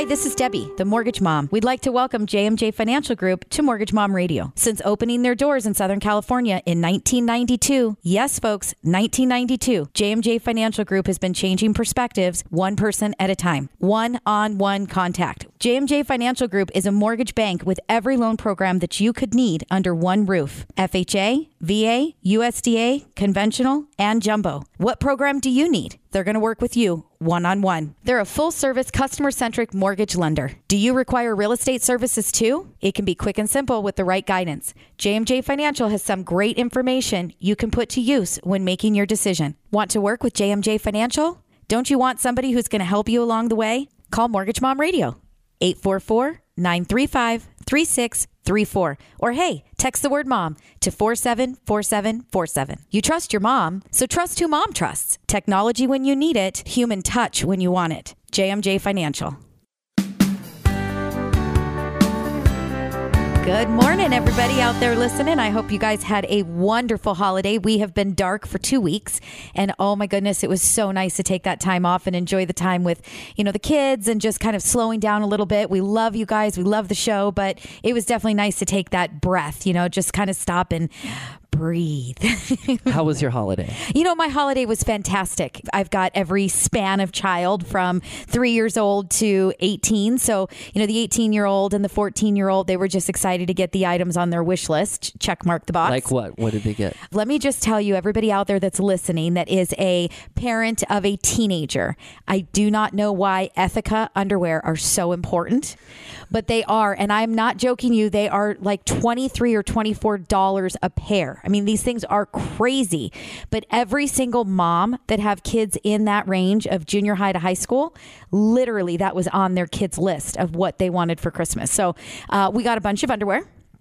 Hi, this is Debbie, the Mortgage Mom. We'd like to welcome JMJ Financial Group to Mortgage Mom Radio. Since opening their doors in Southern California in 1992, yes, folks, 1992, JMJ Financial Group has been changing perspectives one person at a time, one-on-one contact. JMJ Financial Group is a mortgage bank with every loan program that you could need under one roof. FHA, VA, USDA, conventional, and jumbo. What program do you need? They're going to work with you one-on-one. They're a full-service, customer-centric mortgage lender. Do you require real estate services too? It can be quick and simple with the right guidance. JMJ Financial has some great information you can put to use when making your decision. Want to work with JMJ Financial? Don't you want somebody who's going to help you along the way? Call Mortgage Mom Radio, 844-935-3634. Or hey, text the word mom to 474747. You trust your mom, so trust who mom trusts. Technology when you need it, human touch when you want it. JMJ Financial. Good morning, everybody out there listening. I hope you guys had a wonderful holiday. We have been dark for 2 weeks, and oh my goodness, it was so nice to take that time off and enjoy the time with, the kids and just kind of slowing down a little bit. We love you guys. We love the show, but it was definitely nice to take that breath, just kind of stop and breathe. How was your holiday? My holiday was fantastic. I've got every span of child from 3 years old to 18. So, the 18-year-old and the 14-year-old, they were just excited to get the items on their wish list. Check mark the box. Like what? What did they get? Let me just tell you, everybody out there that's listening that is a parent of a teenager, I do not know why Ethica underwear are so important, but they are. And I'm not joking you. They are like $23 or $24 a pair. I mean, these things are crazy, but every single mom that have kids in that range of junior high to high school, literally that was on their kids' list of what they wanted for Christmas. So we got a bunch of underwear.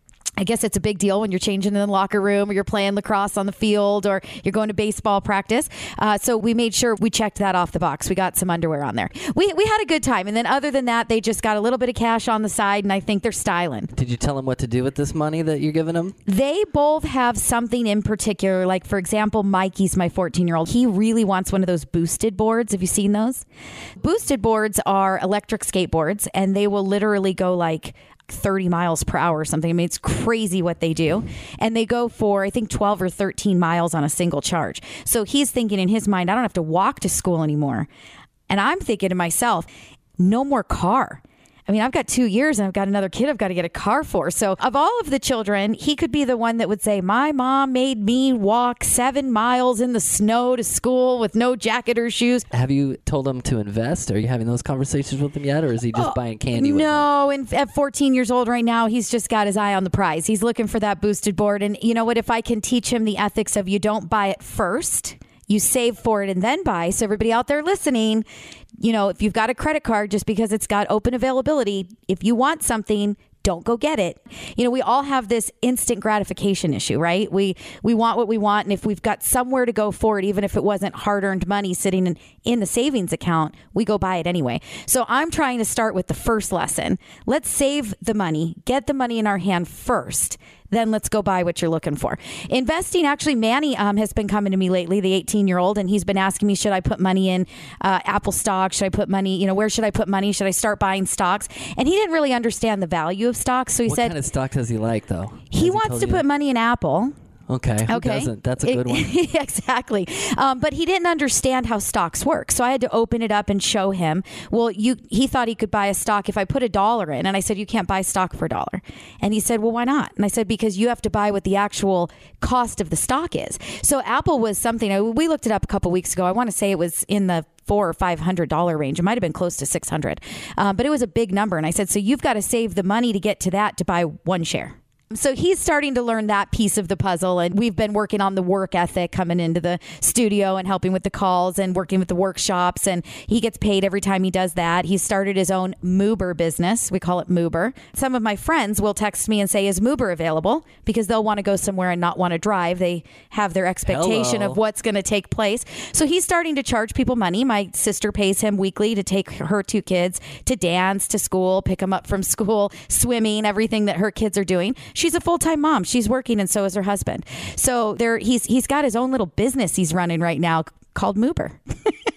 I guess it's a big deal when you're changing in the locker room or you're playing lacrosse on the field or you're going to baseball practice. So we made sure we checked that off the box. We got some underwear on there. We had a good time. And then other than that, they just got a little bit of cash on the side, and I think they're styling. Did you tell them what to do with this money that you're giving them? They both have something in particular. Like, for example, Mikey's my 14-year-old. He really wants one of those boosted boards. Have you seen those? Boosted boards are electric skateboards, and they will literally go like 30 miles per hour or something. I mean, it's crazy what they do. And they go for, I think, 12 or 13 miles on a single charge. So he's thinking in his mind, I don't have to walk to school anymore. And I'm thinking to myself, no more car. I mean, I've got 2 years and I've got another kid I've got to get a car for. So of all of the children, he could be the one that would say, my mom made me walk 7 miles in the snow to school with no jacket or shoes. Have you told him to invest? Are you having those conversations with him yet? Or is he just buying candy with him? No, and at 14 years old right now, he's just got his eye on the prize. He's looking for that boosted board. And you know what? If I can teach him the ethics of you don't buy it first, you save for it and then buy. So everybody out there listening, if you've got a credit card, just because it's got open availability, if you want something, don't go get it. We all have this instant gratification issue, right? We want what we want. And if we've got somewhere to go for it, even if it wasn't hard-earned money sitting in the savings account, we go buy it anyway. So I'm trying to start with the first lesson. Let's save the money, get the money in our hand first. Then let's go buy what you're looking for. Investing, actually, Manny has been coming to me lately, the 18-year-old, and he's been asking me, should I put money in Apple stock? Should I put money, where should I put money? Should I start buying stocks? And he didn't really understand the value of stocks. So he said, what kind of stock does he like, though? He wants to put money in Apple. Okay. Who doesn't? That's a good one. Exactly. But he didn't understand how stocks work. So I had to open it up and show him. Well, he thought he could buy a stock if I put $1 in. And I said, you can't buy stock for $1. And he said, well, why not? And I said, because you have to buy what the actual cost of the stock is. So Apple was something, we looked it up a couple weeks ago. I want to say it was in the $400 or $500 range. It might have been close to $600. But it was a big number. And I said, so you've got to save the money to get to that to buy one share. So he's starting to learn that piece of the puzzle, and we've been working on the work ethic coming into the studio and helping with the calls and working with the workshops, and he gets paid every time he does that. He started his own Moober business. We call it Moober. Some of my friends will text me and say, is Moober available? Because they'll want to go somewhere and not want to drive. They have their expectation of what's going to take place. So he's starting to charge people money. My sister pays him weekly to take her 2 kids to dance, to school, pick them up from school, swimming, everything that her kids are doing. She's a full-time mom. She's working, and so is her husband. So he's got his own little business he's running right now called Moober.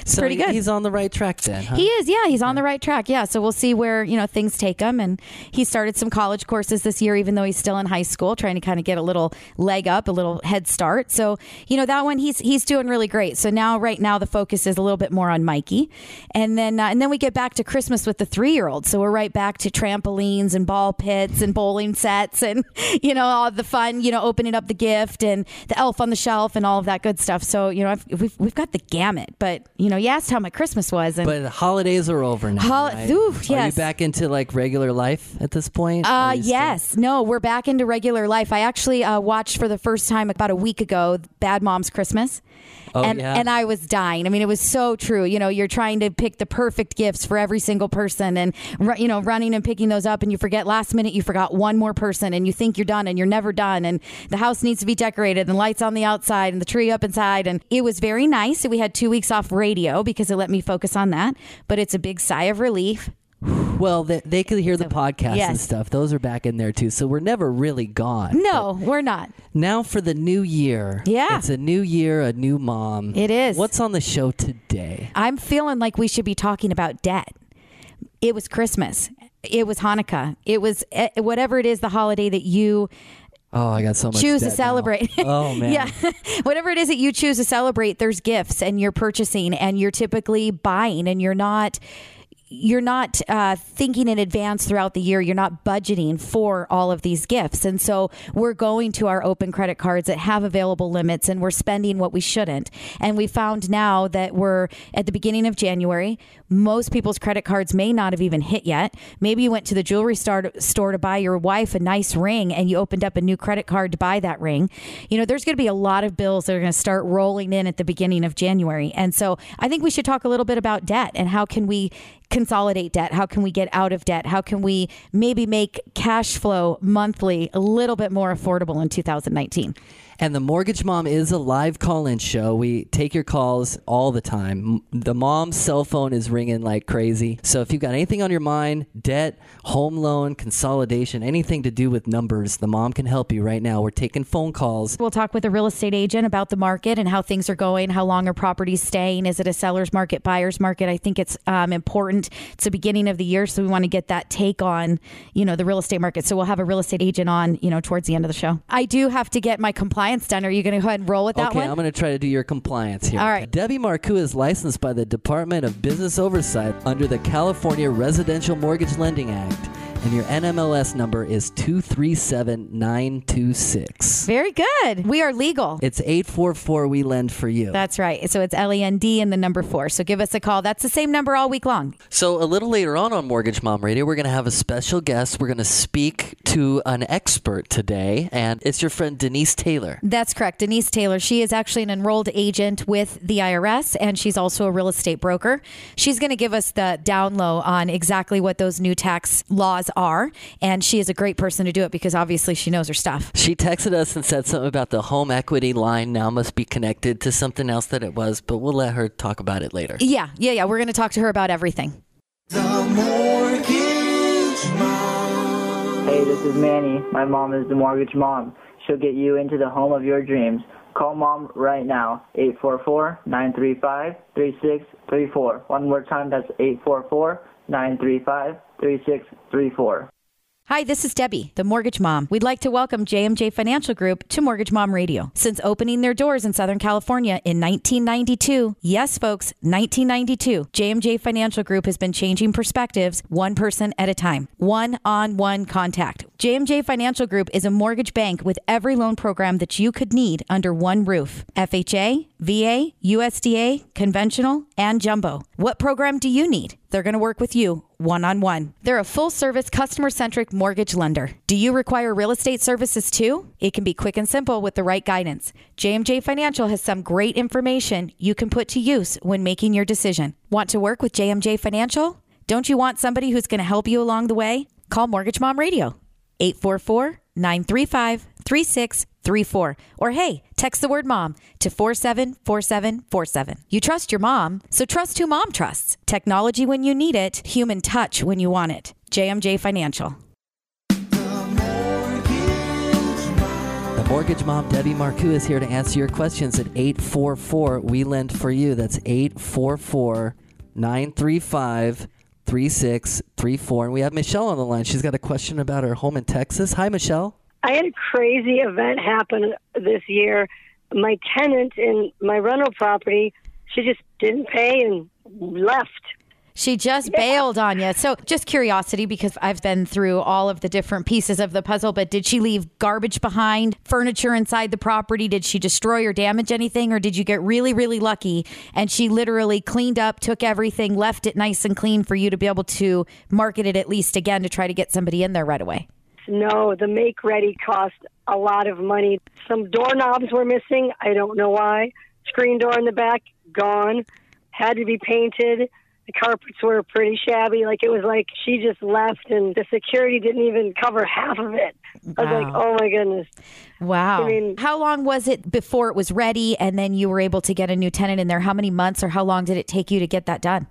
So pretty good. He's on the right track then, huh? He is, yeah. He's on the right track, yeah. So we'll see where things take him. And he started some college courses this year, even though he's still in high school, trying to kind of get a little leg up, a little head start. So that one he's doing really great. So right now the focus is a little bit more on Mikey, and then we get back to Christmas with the 3-year-old. So we're right back to trampolines and ball pits and bowling sets and all the fun, opening up the gift and the elf on the shelf and all of that good stuff. So we've got the gamut. But you asked how my Christmas was, but the holidays are over now. Right? Yes. Are you back into like regular life at this point? Yes. No, we're back into regular life. I actually watched for the first time about a week ago Bad Moms Christmas. And I was dying. I mean, it was so true. You're trying to pick the perfect gifts for every single person and, running and picking those up, and you forget last minute, you forgot one more person, and you think you're done and you're never done. And the house needs to be decorated and lights on the outside and the tree up inside. And it was very nice. We had 2 weeks off radio because it let me focus on that. But it's a big sigh of relief. Well, they could hear the podcast and stuff. Those are back in there too. So we're never really gone. No, we're not. Now for the new year. Yeah. It's a new year, a new mom. It is. What's on the show today? I'm feeling like we should be talking about debt. It was Christmas. It was Hanukkah. It was whatever it is, the holiday that you I got so much choose debt to celebrate. Oh, man. Yeah. Whatever it is that you choose to celebrate, there's gifts and you're purchasing and you're typically buying, and you're not thinking in advance throughout the year. You're not budgeting for all of these gifts. And so we're going to our open credit cards that have available limits, and we're spending what we shouldn't. And we found now that we're at the beginning of January. Most people's credit cards may not have even hit yet. Maybe you went to the jewelry store to buy your wife a nice ring, and you opened up a new credit card to buy that ring. There's going to be a lot of bills that are going to start rolling in at the beginning of January. And so I think we should talk a little bit about debt and how can we consolidate debt? How can we get out of debt? How can we maybe make cash flow monthly a little bit more affordable in 2019? And the Mortgage Mom is a live call-in show. We take your calls all the time. The mom's cell phone is ringing like crazy. So if you've got anything on your mind, debt, home loan, consolidation, anything to do with numbers, the mom can help you right now. We're taking phone calls. We'll talk with a real estate agent about the market and how things are going, how long are properties staying. Is it a seller's market, buyer's market? I think it's important. It's the beginning of the year, so we want to get that take on, the real estate market. So we'll have a real estate agent on, towards the end of the show. I do have to get my compliance done. Are you going to go ahead and roll with that one? Okay, I'm going to try to do your compliance here. All right. Debbie Marcoux is licensed by the Department of Business Oversight under the California Residential Mortgage Lending Act. And your NMLS number is 237926. Very good. We are legal. It's 844 We Lend for You. That's right. So it's LEND and the number 4. So give us a call. That's the same number all week long. So a little later on Mortgage Mom Radio, we're going to have a special guest. We're going to speak to an expert today, and it's your friend Denise Taylor. That's correct. Denise Taylor. She is actually an enrolled agent with the IRS, and she's also a real estate broker. She's going to give us the down low on exactly what those new tax laws are, and she is a great person to do it because obviously she knows her stuff. She texted us and said something about the home equity line now must be connected to something else that it was, but we'll let her talk about it later. Yeah. We're going to talk to her about everything. The Mortgage Mom. Hey, this is Manny. My mom is the Mortgage Mom. She'll get you into the home of your dreams. Call Mom right now, 844-935-3634. One more time, that's 844-935-3634. Hi, this is Debbie, the Mortgage Mom. We'd like to welcome JMJ Financial Group to Mortgage Mom Radio. Since opening their doors in Southern California in 1992, yes, folks, 1992, JMJ Financial Group has been changing perspectives one person at a time. One-on-one contact. JMJ Financial Group is a mortgage bank with every loan program that you could need under one roof. FHA, VA, USDA, conventional, and jumbo. What program do you need? They're going to work with you one-on-one. They're a full-service, customer-centric mortgage lender. Do you require real estate services too? It can be quick and simple with the right guidance. JMJ Financial has some great information you can put to use when making your decision. Want to work with JMJ Financial? Don't you want somebody who's going to help you along the way? Call Mortgage Mom Radio. 844-935-3634. Or hey, text the word mom to 474747. You trust your mom, so trust who mom trusts. Technology when you need it, human touch when you want it. JMJ Financial. The Mortgage Mom Debbie Marcoux is here to answer your questions at 844 We Lend For You. That's 844-935-3634. And we have Michelle on the line. She's got a question about her home in Texas. Hi, Michelle. I had a crazy event happen this year. My tenant in my rental property, she just didn't pay and left. She just bailed on you. So just curiosity, because I've been through all of the different pieces of the puzzle, but did she leave garbage behind, furniture inside the property? Did she destroy or damage anything? Or did you get really, really lucky and she literally cleaned up, took everything, left it nice and clean for you to be able to market it at least again to try to get somebody in there right away? No, the make ready cost a lot of money. Some doorknobs were missing. I don't know why. Screen door in the back, gone. Had to be painted. The carpets were pretty shabby. Like, it was like she just left and the security didn't even cover half of it. I was like, oh my goodness. Wow. I mean, how long was it before it was ready and then you were able to get a new tenant in there? How many months or how long did it take you to get that done?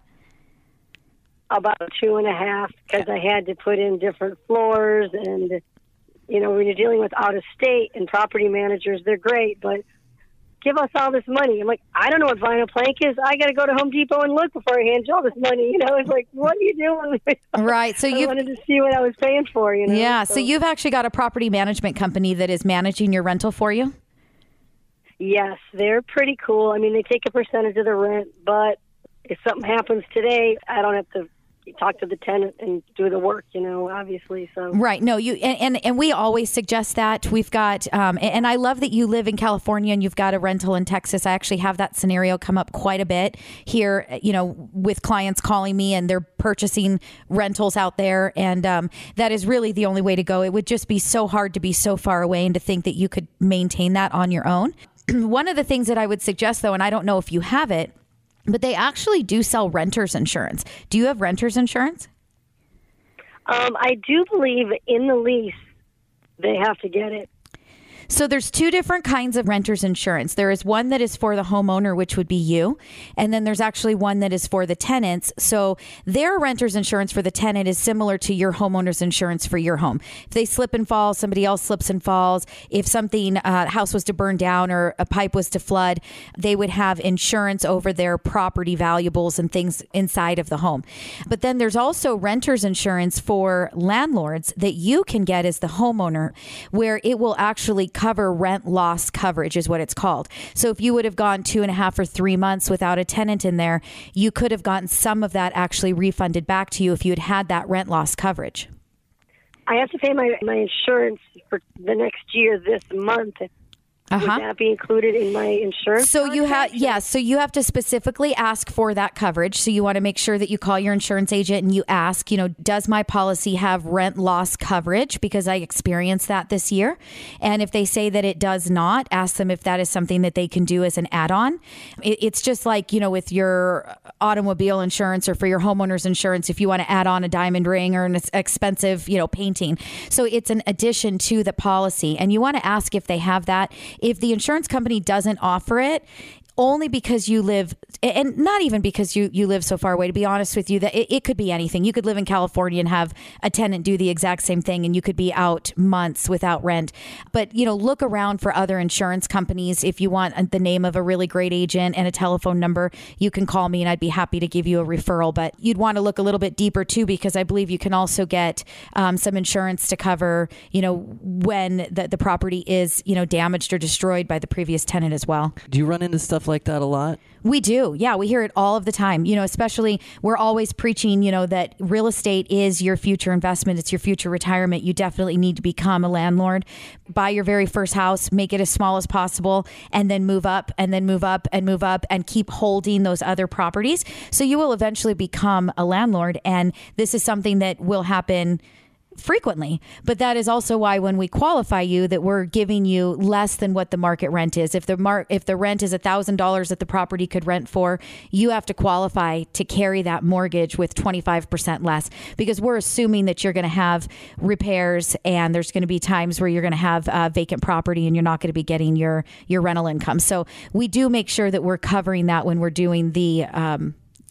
about 2.5, because I had to put in different floors. And, you know, when you're dealing with out of state and property managers, they're great, but give us all this money. I'm like, I don't know what vinyl plank is. I got to go to Home Depot and look before I hand you all this money. You know, it's like, what are you doing? Right. So you wanted to see what I was paying for, you know? Yeah. So you've actually got a property management company that is managing your rental for you? Yes, they're pretty cool. I mean, they take a percentage of the rent, but if something happens today, I don't have to talk to the tenant and do the work, you know, obviously. So right. No, you and we always suggest that. We've got and I love that you live in California and you've got a rental in Texas. I actually have that scenario come up quite a bit here, you know, with clients calling me and they're purchasing rentals out there, and that is really the only way to go. It would just be so hard to be so far away and to think that you could maintain that on your own. One of the things that I would suggest, though, and I don't know if you have it, but they actually do sell renter's insurance. Do you have renter's insurance? I do believe in the lease they have to get it. So there's two different kinds of renter's insurance. There is one that is for the homeowner, which would be you. And then there's actually one that is for the tenants. So their renter's insurance for the tenant is similar to your homeowner's insurance for your home. If they slip and fall, somebody else slips and falls. If something, house was to burn down or a pipe was to flood, they would have insurance over their property valuables and things inside of the home. But then there's also renter's insurance for landlords that you can get as the homeowner, where it will actually cover rent loss coverage is what it's called. So if you would have gone 2.5 or 3 months without a tenant in there, you could have gotten some of that actually refunded back to you if you had had that rent loss coverage. I have to pay my insurance for the next year this month. Would that be included in my insurance? So you have, yes. So you have to specifically ask for that coverage. So you want to make sure that you call your insurance agent and you ask, you know, does my policy have rent loss coverage? Because I experienced that this year. And if they say that it does not, ask them if that is something that they can do as an add-on. It's just like, you know, with your automobile insurance or for your homeowner's insurance, if you want to add on a diamond ring or an expensive, you know, painting. So it's an addition to the policy. And you want to ask if they have that. If the insurance company doesn't offer it, only because you live, and not even because you live so far away, to be honest with you, that it could be anything. You could live in California and have a tenant do the exact same thing, and you could be out months without rent. But, you know, look around for other insurance companies. If you want the name of a really great agent and a telephone number, you can call me and I'd be happy to give you a referral. But you'd want to look a little bit deeper too, because I believe you can also get some insurance to cover, you know, when the property is, you know, damaged or destroyed by the previous tenant as well. Do you run into stuff like that a lot? We do. Yeah, we hear it all of the time. You know, especially we're always preaching, you know, that real estate is your future investment. It's your future retirement. You definitely need to become a landlord. Buy your very first house, make it as small as possible, and then move up and then move up and move up and keep holding those other properties. So you will eventually become a landlord. And this is something that will happen frequently, but that is also why when we qualify you, that we're giving you less than what the market rent is. If the rent is $1,000 that the property could rent for, you have to qualify to carry that mortgage with 25% less, because we're assuming that you're going to have repairs and there's going to be times where you're going to have vacant property and you're not going to be getting your rental income. So we do make sure that we're covering that when we're doing the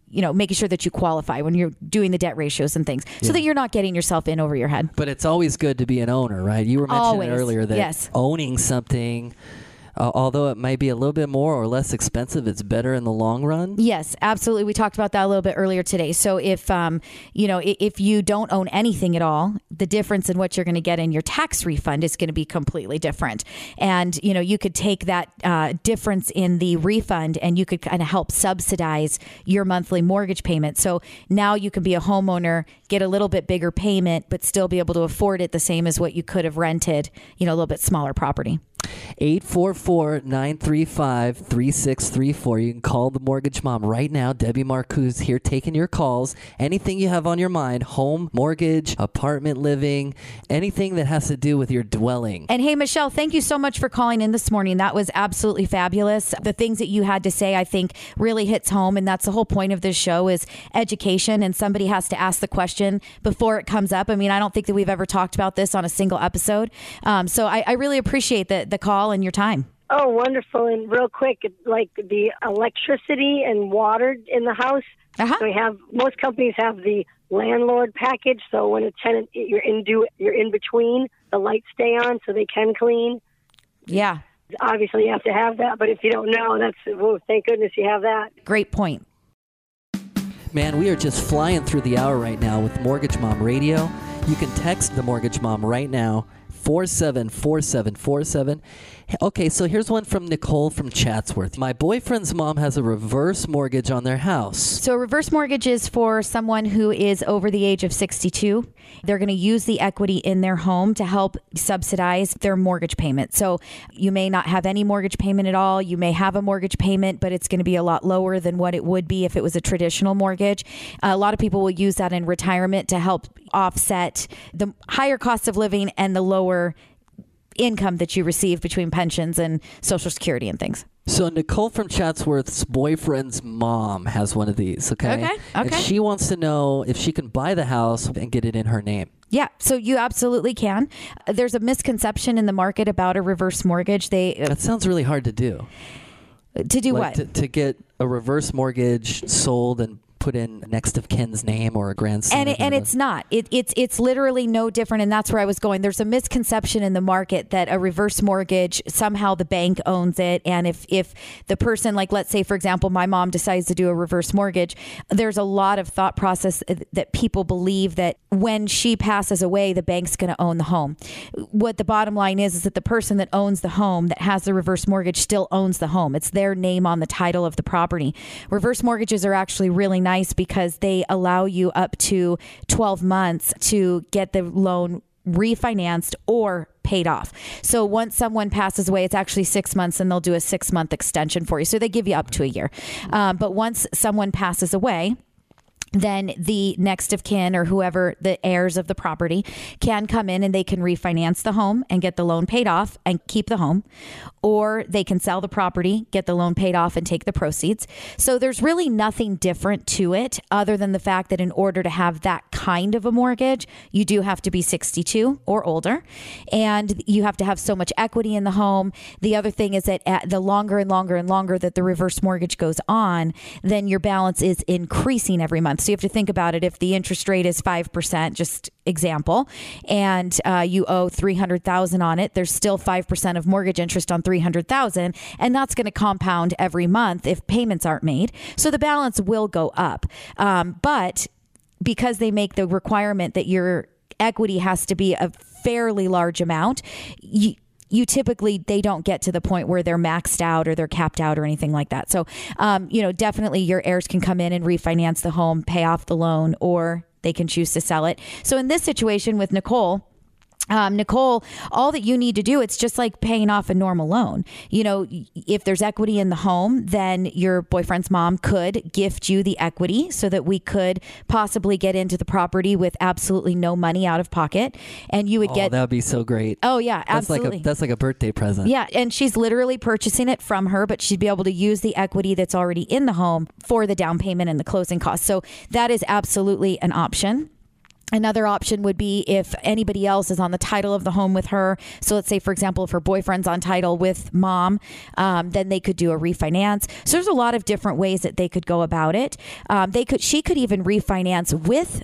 making sure that you qualify when you're doing the debt ratios and things so that you're not getting yourself in over your head. But it's always good to be an owner, right? You were mentioning earlier that yes. owning something, although it might be a little bit more or less expensive, it's better in the long run. Yes, absolutely. We talked about that a little bit earlier today. So if if you don't own anything at all, the difference in what you're going to get in your tax refund is going to be completely different. And you could take that difference in the refund and you could kind of help subsidize your monthly mortgage payment. So now you can be a homeowner, get a little bit bigger payment, but still be able to afford it the same as what you could have rented, a little bit smaller property. 844-935-3634. You can call the Mortgage Mom right now. Debbie Marcoux here taking your calls. Anything you have on your mind, home, mortgage, apartment living, anything that has to do with your dwelling. And hey, Michelle, thank you so much for calling in this morning. That was absolutely fabulous. The things that you had to say, I think, really hits home. And that's the whole point of this show is education. And somebody has to ask the question before it comes up. I mean, I don't think that we've ever talked about this on a single episode. So I really appreciate the call and your time. Oh, wonderful. And real quick, like the electricity and water in the house. So most companies have the landlord package. So when a tenant, you're in between, the lights stay on so they can clean. Yeah. Obviously you have to have that, but if you don't know, thank goodness you have that. Great point. Man, we are just flying through the hour right now with Mortgage Mom Radio. You can text the Mortgage Mom right now, 474747. Okay, so here's one from Nicole from Chatsworth. My boyfriend's mom has a reverse mortgage on their house. So a reverse mortgage is for someone who is over the age of 62. They're going to use the equity in their home to help subsidize their mortgage payment. So you may not have any mortgage payment at all. You may have a mortgage payment, but it's going to be a lot lower than what it would be if it was a traditional mortgage. A lot of people will use that in retirement to help offset the higher cost of living and the lower income that you receive between pensions and Social Security and things. So Nicole from Chatsworth's boyfriend's mom has one of these, okay? Okay. And she wants to know if she can buy the house and get it in her name. Yeah, so you absolutely can. There's a misconception in the market about a reverse mortgage. That sounds really hard to do. To do what? To get a reverse mortgage sold and put in next of kin's name or a grandson. And it's not. It's literally no different. And that's where I was going. There's a misconception in the market that a reverse mortgage, somehow the bank owns it. And if the person, like, let's say, for example, my mom decides to do a reverse mortgage, there's a lot of thought process that people believe that when she passes away, the bank's going to own the home. What the bottom line is that the person that owns the home, that has the reverse mortgage, still owns the home. It's their name on the title of the property. Reverse mortgages are actually really nice because they allow you up to 12 months to get the loan refinanced or paid off. So once someone passes away, it's actually 6 months and they'll do a 6-month extension for you. So they give you up to a year. But once someone passes away, then the next of kin or whoever, the heirs of the property, can come in and they can refinance the home and get the loan paid off and keep the home. Or they can sell the property, get the loan paid off and take the proceeds. So there's really nothing different to it other than the fact that in order to have that kind of a mortgage, you do have to be 62 or older and you have to have so much equity in the home. The other thing is that the longer and longer and longer that the reverse mortgage goes on, then your balance is increasing every month. So you have to think about it. If the interest rate is 5%, just example, and you owe $300,000 on it, there's still 5% of mortgage interest on $300,000, and that's going to compound every month if payments aren't made. So the balance will go up. But because they make the requirement that your equity has to be a fairly large amount, you typically, they don't get to the point where they're maxed out or they're capped out or anything like that. So, definitely your heirs can come in and refinance the home, pay off the loan, or they can choose to sell it. So in this situation with Nicole, all that you need to do, it's just like paying off a normal loan. If there's equity in the home, then your boyfriend's mom could gift you the equity so that we could possibly get into the property with absolutely no money out of pocket. And you would get... that would be so great. Oh, yeah, absolutely. That's like a birthday present. Yeah, and she's literally purchasing it from her, but she'd be able to use the equity that's already in the home for the down payment and the closing costs. So that is absolutely an option. Another option would be if anybody else is on the title of the home with her. So let's say, for example, if her boyfriend's on title with mom, then they could do a refinance. So there's a lot of different ways that they could go about it. She could even refinance with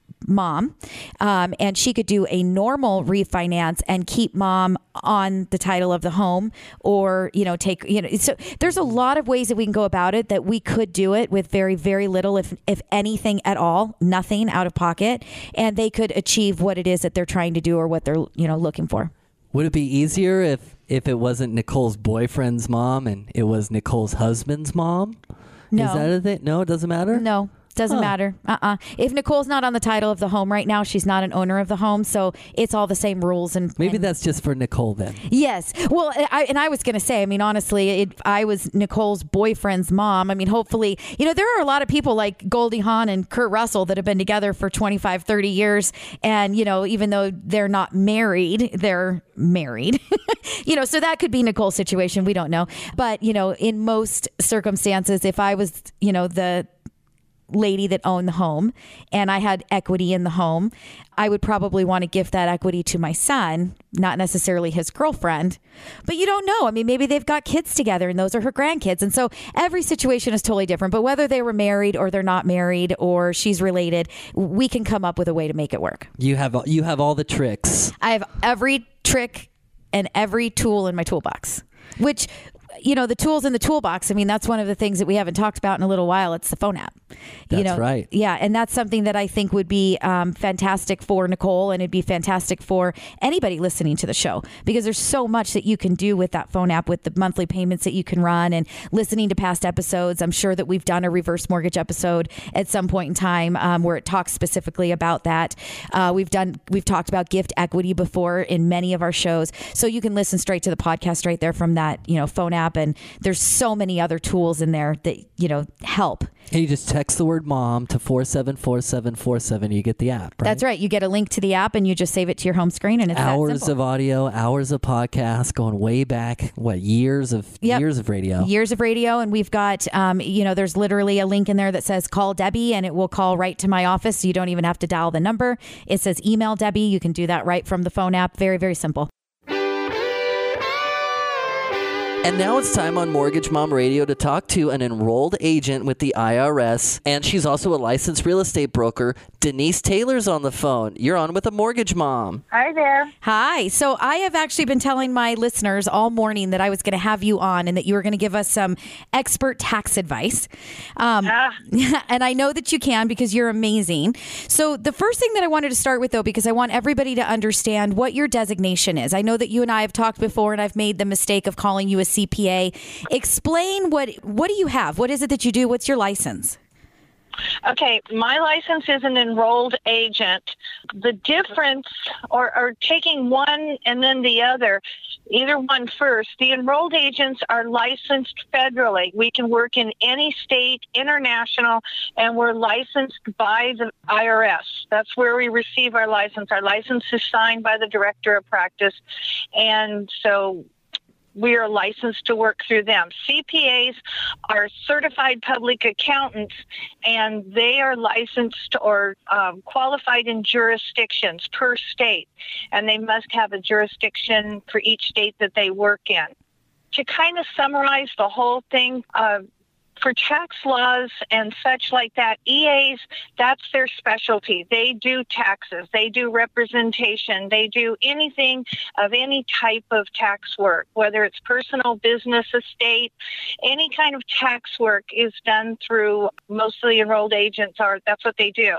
mom, and she could do a normal refinance and keep mom on the title of the home, or so there's a lot of ways that we can go about it, that we could do it with very, very little, if anything at all, nothing out of pocket, and they could achieve what it is that they're trying to do or what they're looking for. Would it be easier if it wasn't Nicole's boyfriend's mom and it was Nicole's husband's mom? No. Is that a thing? No, it doesn't matter? No. Doesn't matter. If Nicole's not on the title of the home right now, she's not an owner of the home, so it's all the same rules. And maybe that's just for Nicole then. Yes. Well, I was going to say, I mean, honestly, if I was Nicole's boyfriend's mom, I mean, hopefully, there are a lot of people like Goldie Hawn and Kurt Russell that have been together for 25, 30 years. And, even though they're not married, they're married. So that could be Nicole's situation. We don't know. But, in most circumstances, if I was, the lady that owned the home and I had equity in the home, I would probably want to gift that equity to my son, not necessarily his girlfriend. But you don't know. I mean, maybe they've got kids together and those are her grandkids. And so every situation is totally different. But whether they were married or they're not married or she's related, we can come up with a way to make it work. You have all the tricks. I have every trick and every tool in my toolbox, which, the tools in the toolbox. I mean, that's one of the things that we haven't talked about in a little while. It's the phone app. That's right. Yeah. And that's something that I think would be fantastic for Nicole, and it'd be fantastic for anybody listening to the show, because there's so much that you can do with that phone app, with the monthly payments that you can run and listening to past episodes. I'm sure that we've done a reverse mortgage episode at some point in time where it talks specifically about that. We've talked about gift equity before in many of our shows. So you can listen straight to the podcast right there from that, phone app. And there's so many other tools in there that, help. And you just text the word mom to 474747. You get the app, right? That's right. You get a link to the app and you just save it to your home screen, and it's hours that simple. Of audio, hours of podcast, going way back, years of radio. Years of radio. And we've got, there's literally a link in there that says call Debbie, and it will call right to my office. So you don't even have to dial the number. It says email Debbie. You can do that right from the phone app. Very, very simple. And now it's time on Mortgage Mom Radio to talk to an enrolled agent with the IRS, and she's also a licensed real estate broker. Denise Taylor's on the phone. You're on with a Mortgage Mom. Hi there. Hi. So I have actually been telling my listeners all morning that I was going to have you on and that you were going to give us some expert tax advice. And I know that you can, because you're amazing. So the first thing that I wanted to start with, though, because I want everybody to understand what your designation is. I know that you and I have talked before, and I've made the mistake of calling you a CPA. Explain what do you have? What is it that you do? What's your license? Okay, my license is an enrolled agent. The difference, or taking one and then the other, either one first, the enrolled agents are licensed federally. We can work in any state, international, and we're licensed by the IRS. That's where we receive our license. Our license is signed by the director of practice, and so we are licensed to work through them. CPAs are certified public accountants, and they are licensed or qualified in jurisdictions per state, and they must have a jurisdiction for each state that they work in. To kind of summarize the whole thing, for tax laws and such like that, EAs, that's their specialty. They do taxes. They do representation. They do anything of any type of tax work, whether it's personal, business, estate, any kind of tax work is done through, mostly enrolled agents that's what they do.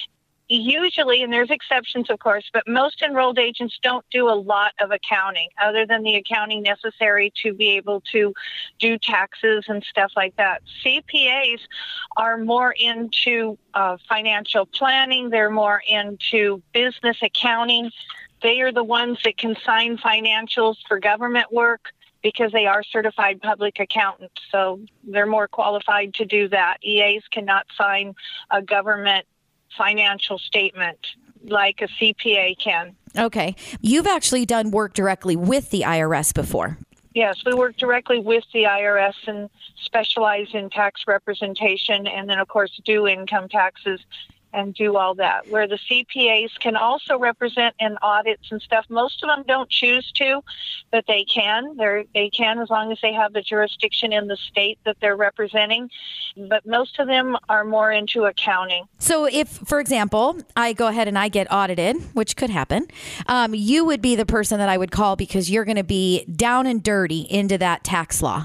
Usually, and there's exceptions, of course, but most enrolled agents don't do a lot of accounting other than the accounting necessary to be able to do taxes and stuff like that. CPAs are more into financial planning. They're more into business accounting. They are the ones that can sign financials for government work, because they are certified public accountants. So they're more qualified to do that. EAs cannot sign a government financial statement like a CPA can. Okay. You've actually done work directly with the IRS before. Yes, we work directly with the IRS and specialize in tax representation, and then, of course, do income taxes and do all that, where the CPAs can also represent in audits and stuff. Most of them don't choose to, but they can. They can as long as they have the jurisdiction in the state that they're representing. But most of them are more into accounting. So if, for example, I go ahead and I get audited, which could happen, you would be the person that I would call because you're going to be down and dirty into that tax law.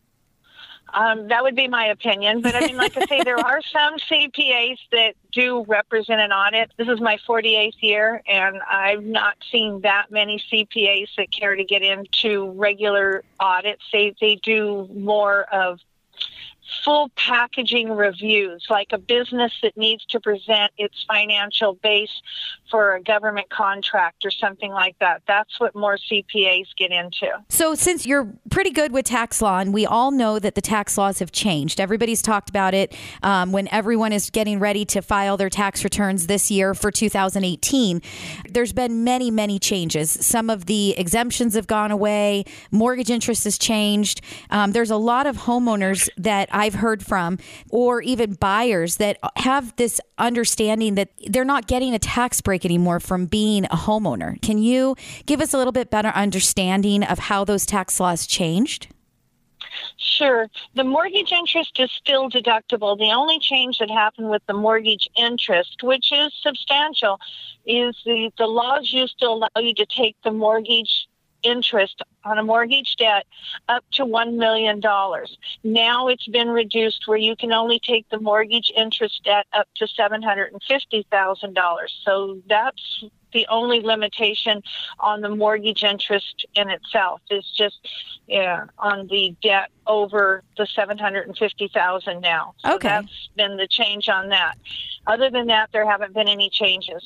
That would be my opinion. But I mean, like I say, there are some CPAs that do represent an audit. This is my 48th year, and I've not seen that many CPAs that care to get into regular audits. They do more of full packaging reviews, like a business that needs to present its financial base for a government contract or something like that. That's what more CPAs get into. So since you're pretty good with tax law, and we all know that the tax laws have changed, everybody's talked about it when everyone is getting ready to file their tax returns this year for 2018, there's been many, many changes. Some of the exemptions have gone away. Mortgage interest has changed. There's a lot of homeowners that I've heard from, or even buyers that have this understanding that they're not getting a tax break anymore from being a homeowner. Can you give us a little bit better understanding of how those tax laws changed? Sure. The mortgage interest is still deductible. The only change that happened with the mortgage interest, which is substantial, is the laws used to allow you to take the mortgage interest on a mortgage debt up to $1 million. Now it's been reduced where you can only take the mortgage interest debt up to $750,000. So that's the only limitation on the mortgage interest in itself, is just on the debt over the $750,000 now. So okay. That's been the change on that. Other than that, there haven't been any changes.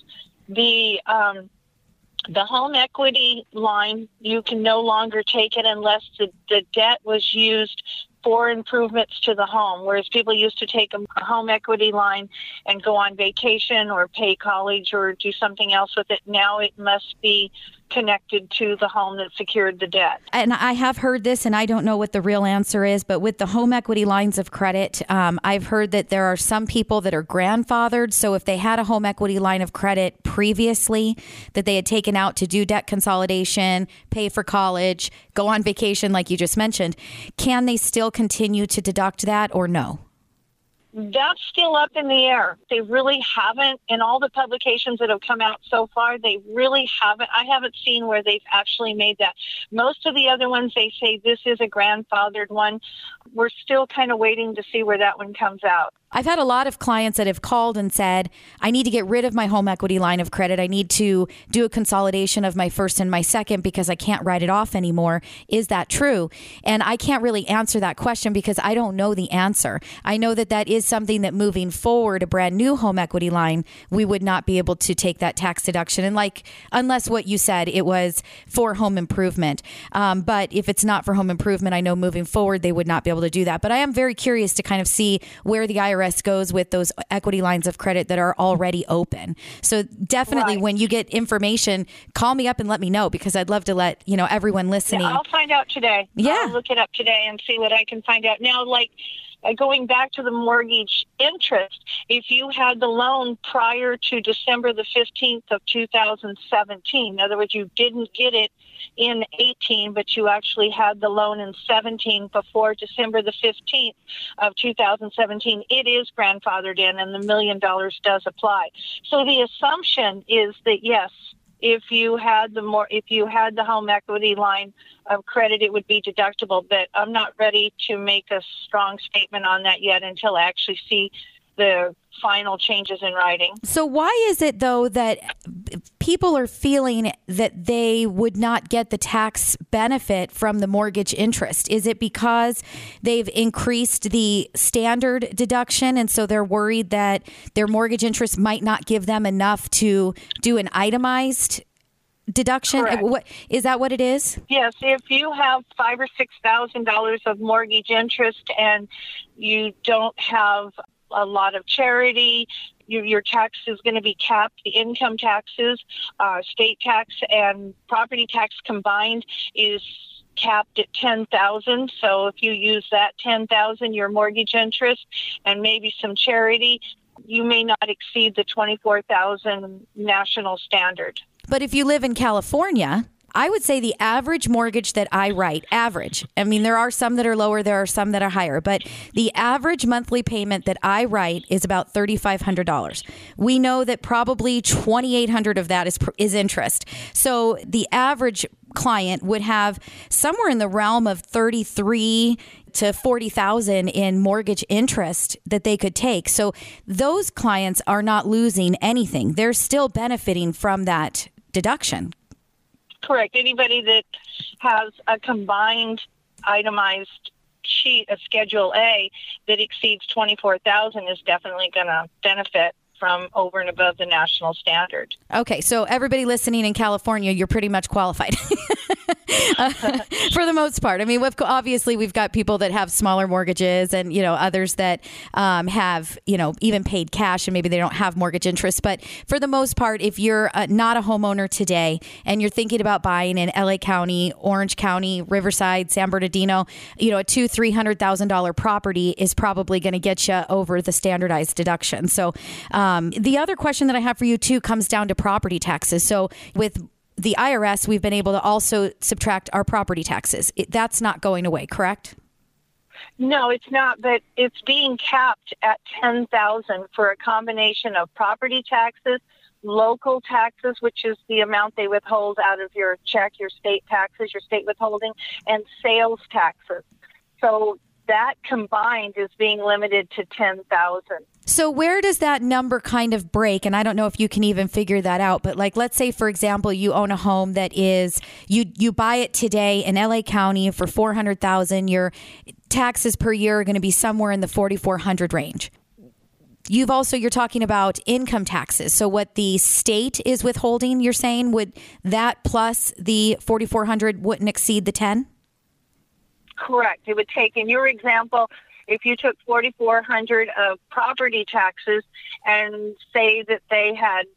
The home equity line, you can no longer take it unless the debt was used for improvements to the home, whereas people used to take a home equity line and go on vacation or pay college or do something else with it. Now it must be connected to the home that secured the debt. And I have heard this, and I don't know what the real answer is, but with the home equity lines of credit, I've heard that there are some people that are grandfathered. So if they had a home equity line of credit previously that they had taken out to do debt consolidation, pay for college, go on vacation, like you just mentioned, can they still continue to deduct that or no? That's still up in the air. They really haven't, in all the publications that have come out so far, they really haven't. I haven't seen where they've actually made that. Most of the other ones, they say this is a grandfathered one. We're still kind of waiting to see where that one comes out. I've had a lot of clients that have called and said, I need to get rid of my home equity line of credit. I need to do a consolidation of my first and my second because I can't write it off anymore. Is that true? And I can't really answer that question because I don't know the answer. I know that that is something that moving forward, a brand new home equity line, we would not be able to take that tax deduction. And unless what you said, it was for home improvement. But if it's not for home improvement, I know moving forward, they would not be able to do that. But I am very curious to kind of see where the IRS goes with those equity lines of credit that are already open. So definitely Right. When you get information, call me up and let me know because I'd love to let everyone listening. Yeah, I'll find out today. Yeah. I'll look it up today and see what I can find out. Now, going back to the mortgage interest, if you had the loan prior to December the 15th of 2017, in other words, you didn't get it in 18, but you actually had the loan in 17 before December the 15th of 2017, it is grandfathered in and the $1 million does apply. So the assumption is that, yes, if you had the home equity line of credit, it would be deductible. But I'm not ready to make a strong statement on that yet until I actually see the final changes in writing. So why is it, though, that people are feeling that they would not get the tax benefit from the mortgage interest? Is it because they've increased the standard deduction and so they're worried that their mortgage interest might not give them enough to do an itemized deduction? Correct. Is that what it is? Yes, if you have $5,000 or $6,000 of mortgage interest and you don't have a lot of charity, your tax is going to be capped. The income taxes, state tax and property tax combined is capped at $10,000. So if you use that $10,000, your mortgage interest and maybe some charity, you may not exceed the 24,000 national standard. But if you live in California, I would say the average mortgage that I write, I mean, there are some that are lower, there are some that are higher, but the average monthly payment that I write is about $3,500. We know that probably $2,800 of that is interest. So the average client would have somewhere in the realm of $33,000 to $40,000 in mortgage interest that they could take. So those clients are not losing anything. They're still benefiting from that deduction. Correct. Anybody that has a combined itemized sheet, a Schedule A, that exceeds 24,000 is definitely going to benefit from over and above the national standard. Okay, so everybody listening in California, you're pretty much qualified for the most part. I mean, obviously we've got people that have smaller mortgages and, others that have, even paid cash and maybe they don't have mortgage interest. But for the most part, if you're not a homeowner today and you're thinking about buying in LA County, Orange County, Riverside, San Bernardino, a $200,000-$300,000 property is probably going to get you over the standardized deduction. So the other question that I have for you, too, comes down to property taxes. So with the IRS, we've been able to also subtract our property taxes. That's not going away, correct? No, it's not, but it's being capped at $10,000 for a combination of property taxes, local taxes, which is the amount they withhold out of your check, your state taxes, your state withholding, and sales taxes. So that combined is being limited to $10,000. So where does that number kind of break? And I don't know if you can even figure that out, but let's say, for example, you own a home that is, you buy it today in LA County for $400,000. Your taxes per year are going to be somewhere in the $4,400 range. You're talking about income taxes. So what the state is withholding, you're saying, would that plus the $4,400 wouldn't exceed the 10? Correct. It would take, in your example, if you took $4,400 of property taxes and say that they had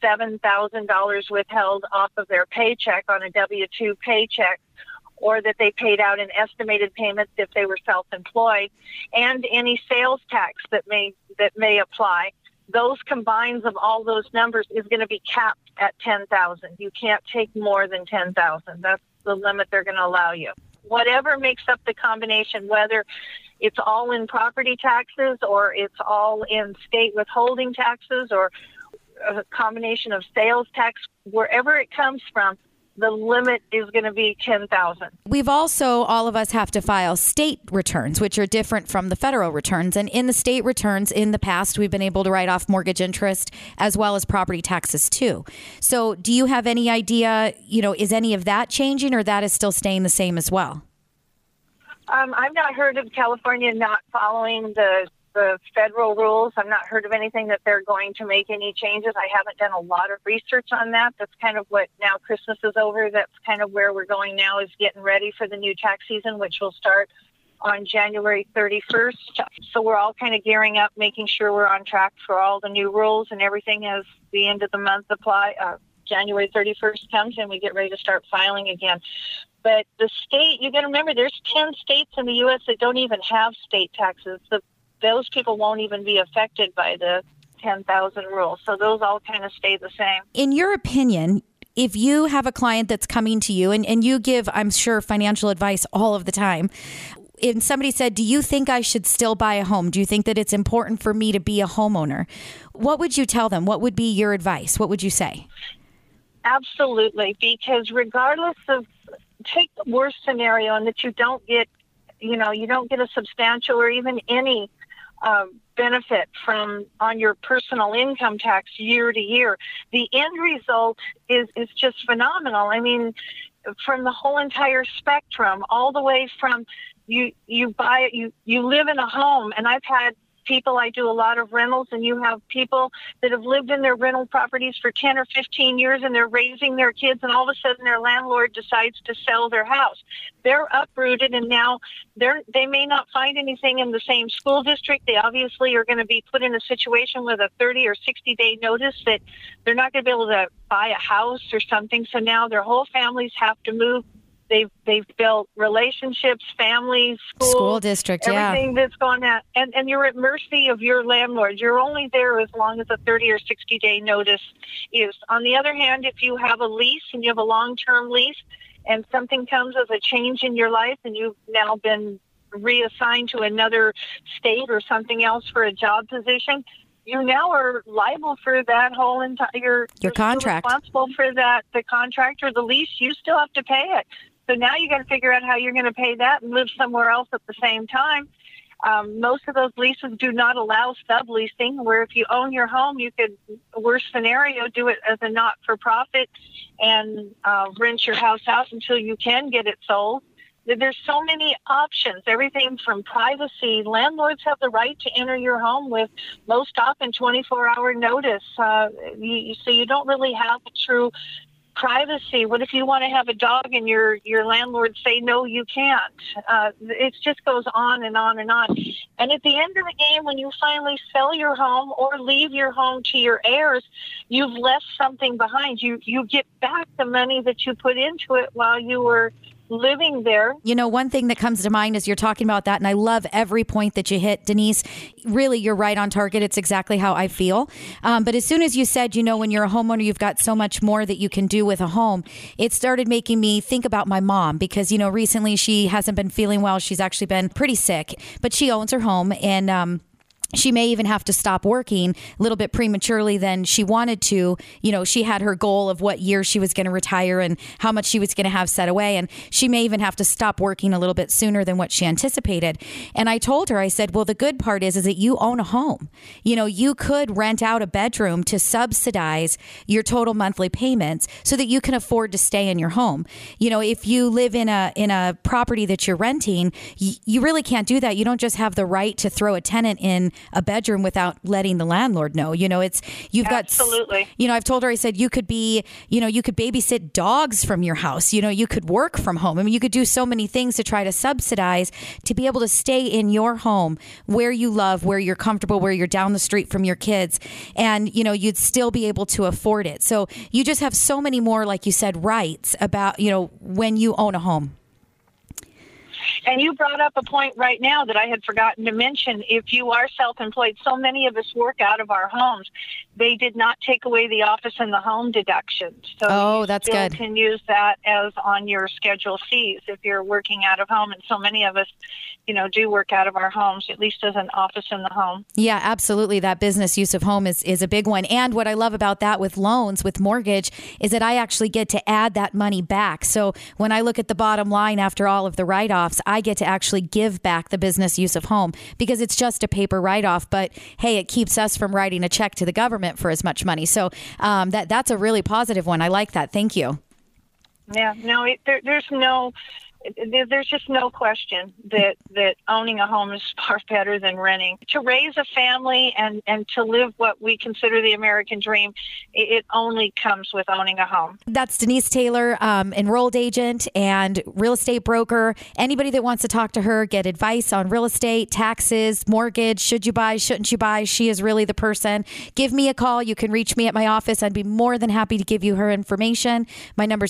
$7,000 withheld off of their paycheck on a W-2 paycheck, or that they paid out in estimated payments if they were self-employed, and any sales tax that may apply, those combines of all those numbers is going to be capped at $10,000. You can't take more than $10,000. That's the limit they're going to allow you. Whatever makes up the combination, whether it's all in property taxes or it's all in state withholding taxes or a combination of sales tax, wherever it comes from, the limit is going to be $10,000. We've also, all of us have to file state returns, which are different from the federal returns. And in the state returns, in the past, we've been able to write off mortgage interest as well as property taxes too. So do you have any idea, is any of that changing or that is still staying the same as well? I've not heard of California not following the federal rules. I've not heard of anything that they're going to make any changes. I haven't done a lot of research on that. That's kind of what, now Christmas is over, that's kind of where we're going now, is getting ready for the new tax season, which will start on January 31st. So we're all kind of gearing up, making sure we're on track for all the new rules and everything as the end of the month January 31st comes and we get ready to start filing again. But the state, you got to remember, there's 10 states in the U.S. that don't even have state taxes. Those people won't even be affected by the 10,000 rule. So those all kind of stay the same. In your opinion, if you have a client that's coming to you and you give, I'm sure, financial advice all of the time, and somebody said, do you think I should still buy a home? Do you think that it's important for me to be a homeowner? What would you tell them? What would be your advice? What would you say? Absolutely, because regardless of, take the worst scenario and that you don't get a substantial or even any benefit on your personal income tax year to year, the end result is just phenomenal. I mean, from the whole entire spectrum, all the way from you live in a home, and I've had people, I do a lot of rentals, and you have people that have lived in their rental properties for 10 or 15 years and they're raising their kids, and all of a sudden their landlord decides to sell their house. They're uprooted, and now they may not find anything in the same school district. They obviously are going to be put in a situation with a 30 or 60-day notice that they're not going to be able to buy a house or something. So now their whole families have to move They've built relationships, families, School district, yeah. everything that's going on. And you're at mercy of your landlord. You're only there as long as a 30 or 60-day notice is. On the other hand, if you have a lease and you have a long-term lease and something comes as a change in your life and you've now been reassigned to another state or something else for a job position, you now are liable for that whole entire your contract. Responsible for that, the contract or the lease. You still have to pay it. So now you got to figure out how you're going to pay that and live somewhere else at the same time. Most of those leases do not allow subleasing, where if you own your home, you could, worst scenario, do it as a not-for-profit and rent your house out until you can get it sold. There's so many options, everything from privacy. Landlords have the right to enter your home with most often 24-hour notice. So you don't really have a true privacy. What if you want to have a dog and your landlord say, no, you can't? It just goes on and on and on. And at the end of the game, when you finally sell your home or leave your home to your heirs, you've left something behind. You get back the money that you put into it while you were living there. You know, one thing that comes to mind is you're talking about that, and I love every point that you hit, Denise. Really, you're right on target. It's exactly how I feel. But as soon as you said, you know, when you're a homeowner, you've got so much more that you can do with a home, it started making me think about my mom because, you know, recently she hasn't been feeling well. She's actually been pretty sick, but she owns her home, and she may even have to stop working a little bit prematurely than she wanted to. You know, she had her goal of what year she was going to retire and how much she was going to have set away. And she may even have to stop working a little bit sooner than what she anticipated. And I told her, I said, well, the good part is that you own a home. You know, you could rent out a bedroom to subsidize your total monthly payments so that you can afford to stay in your home. You know, if you live in a property that you're renting, you really can't do that. You don't just have the right to throw a tenant in a bedroom without letting the landlord know. You know, you've got, absolutely. You know, I've told her, I said, you could babysit dogs from your house. You know, you could work from home. I mean, you could do so many things to try to subsidize to be able to stay in your home where you love, where you're comfortable, where you're down the street from your kids. And, you know, you'd still be able to afford it. So you just have so many more, like you said, rights about, you know, when you own a home. And you brought up a point right now that I had forgotten to mention. If you are self-employed, so many of us work out of our homes. They did not take away the office and the home deductions. So that's still good. Can use that as on your Schedule Cs if you're working out of home. And so many of us, you know, do work out of our homes, at least as an office in the home. Yeah, absolutely. That business use of home is a big one. And what I love about that with loans, with mortgage, is that I actually get to add that money back. So when I look at the bottom line after all of the write-offs, I get to actually give back the business use of home because it's just a paper write-off. But hey, it keeps us from writing a check to the government for as much money. So that's a really positive one. I like that. Thank you. Yeah, no, there's just no question that owning a home is far better than renting. To raise a family and to live what we consider the American dream, it only comes with owning a home. That's Denise Taylor, enrolled agent and real estate broker. Anybody that wants to talk to her, get advice on real estate, taxes, mortgage, should you buy, shouldn't you buy? She is really the person. Give me a call. You can reach me at my office. I'd be more than happy to give you her information. My number is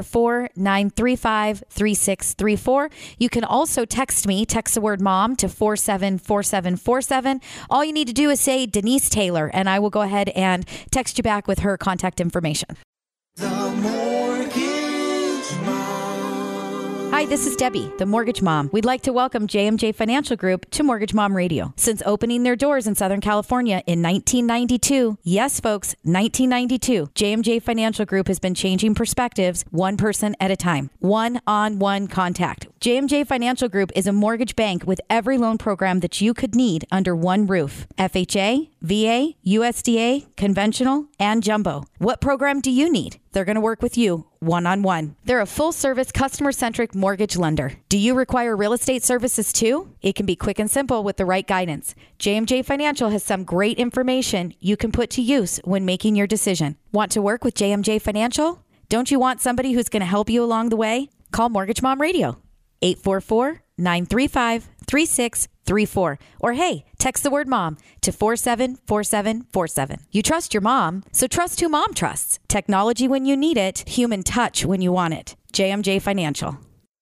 844-935-3634. You can also text me, text the word mom to 474747. All you need to do is say Denise Taylor, and I will go ahead and text you back with her contact information. The Mortgage Mom. Hi, this is Debbie, the Mortgage Mom. We'd like to welcome JMJ Financial Group to Mortgage Mom Radio. Since opening their doors in Southern California in 1992, yes, folks, 1992, JMJ Financial Group has been changing perspectives one person at a time. One-on-one contact. JMJ Financial Group is a mortgage bank with every loan program that you could need under one roof. FHA, VA, USDA, conventional, and jumbo. What program do you need? They're going to work with you one-on-one. They're a full-service, customer-centric mortgage lender. Do you require real estate services too? It can be quick and simple with the right guidance. JMJ Financial has some great information you can put to use when making your decision. Want to work with JMJ Financial? Don't you want somebody who's going to help you along the way? Call Mortgage Mom Radio, 844-935-3634. Or hey, Text the word mom to 474747. You trust your mom, so trust who mom trusts. Technology when you need it, human touch when you want it. JMJ Financial.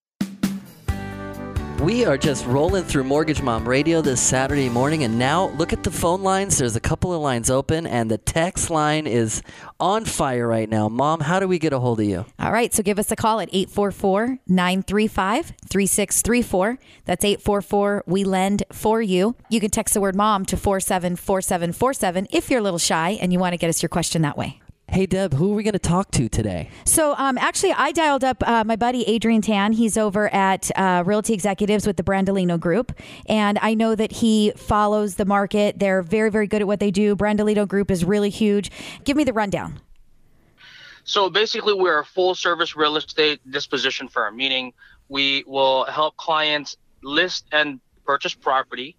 We are just rolling through Mortgage Mom Radio this Saturday morning, and now look at the phone lines. There's a couple of lines open, and the text line is on fire right now. Mom, how do we get a hold of you? All right, so give us a call at 844-935-3634. That's 844-WE-LEND-FOR-YOU. You can text the word mom to 474747 if you're a little shy and you want to get us your question that way. Hey, Deb, who are we going to talk to today? So actually, I dialed up my buddy Adrian Tan. He's over at Realty Executives with the Brandolino Group. And I know that he follows the market. They're very, very good at what they do. Brandolino Group is really huge. Give me the rundown. So basically, we're a full-service real estate disposition firm, meaning we will help clients list and purchase property.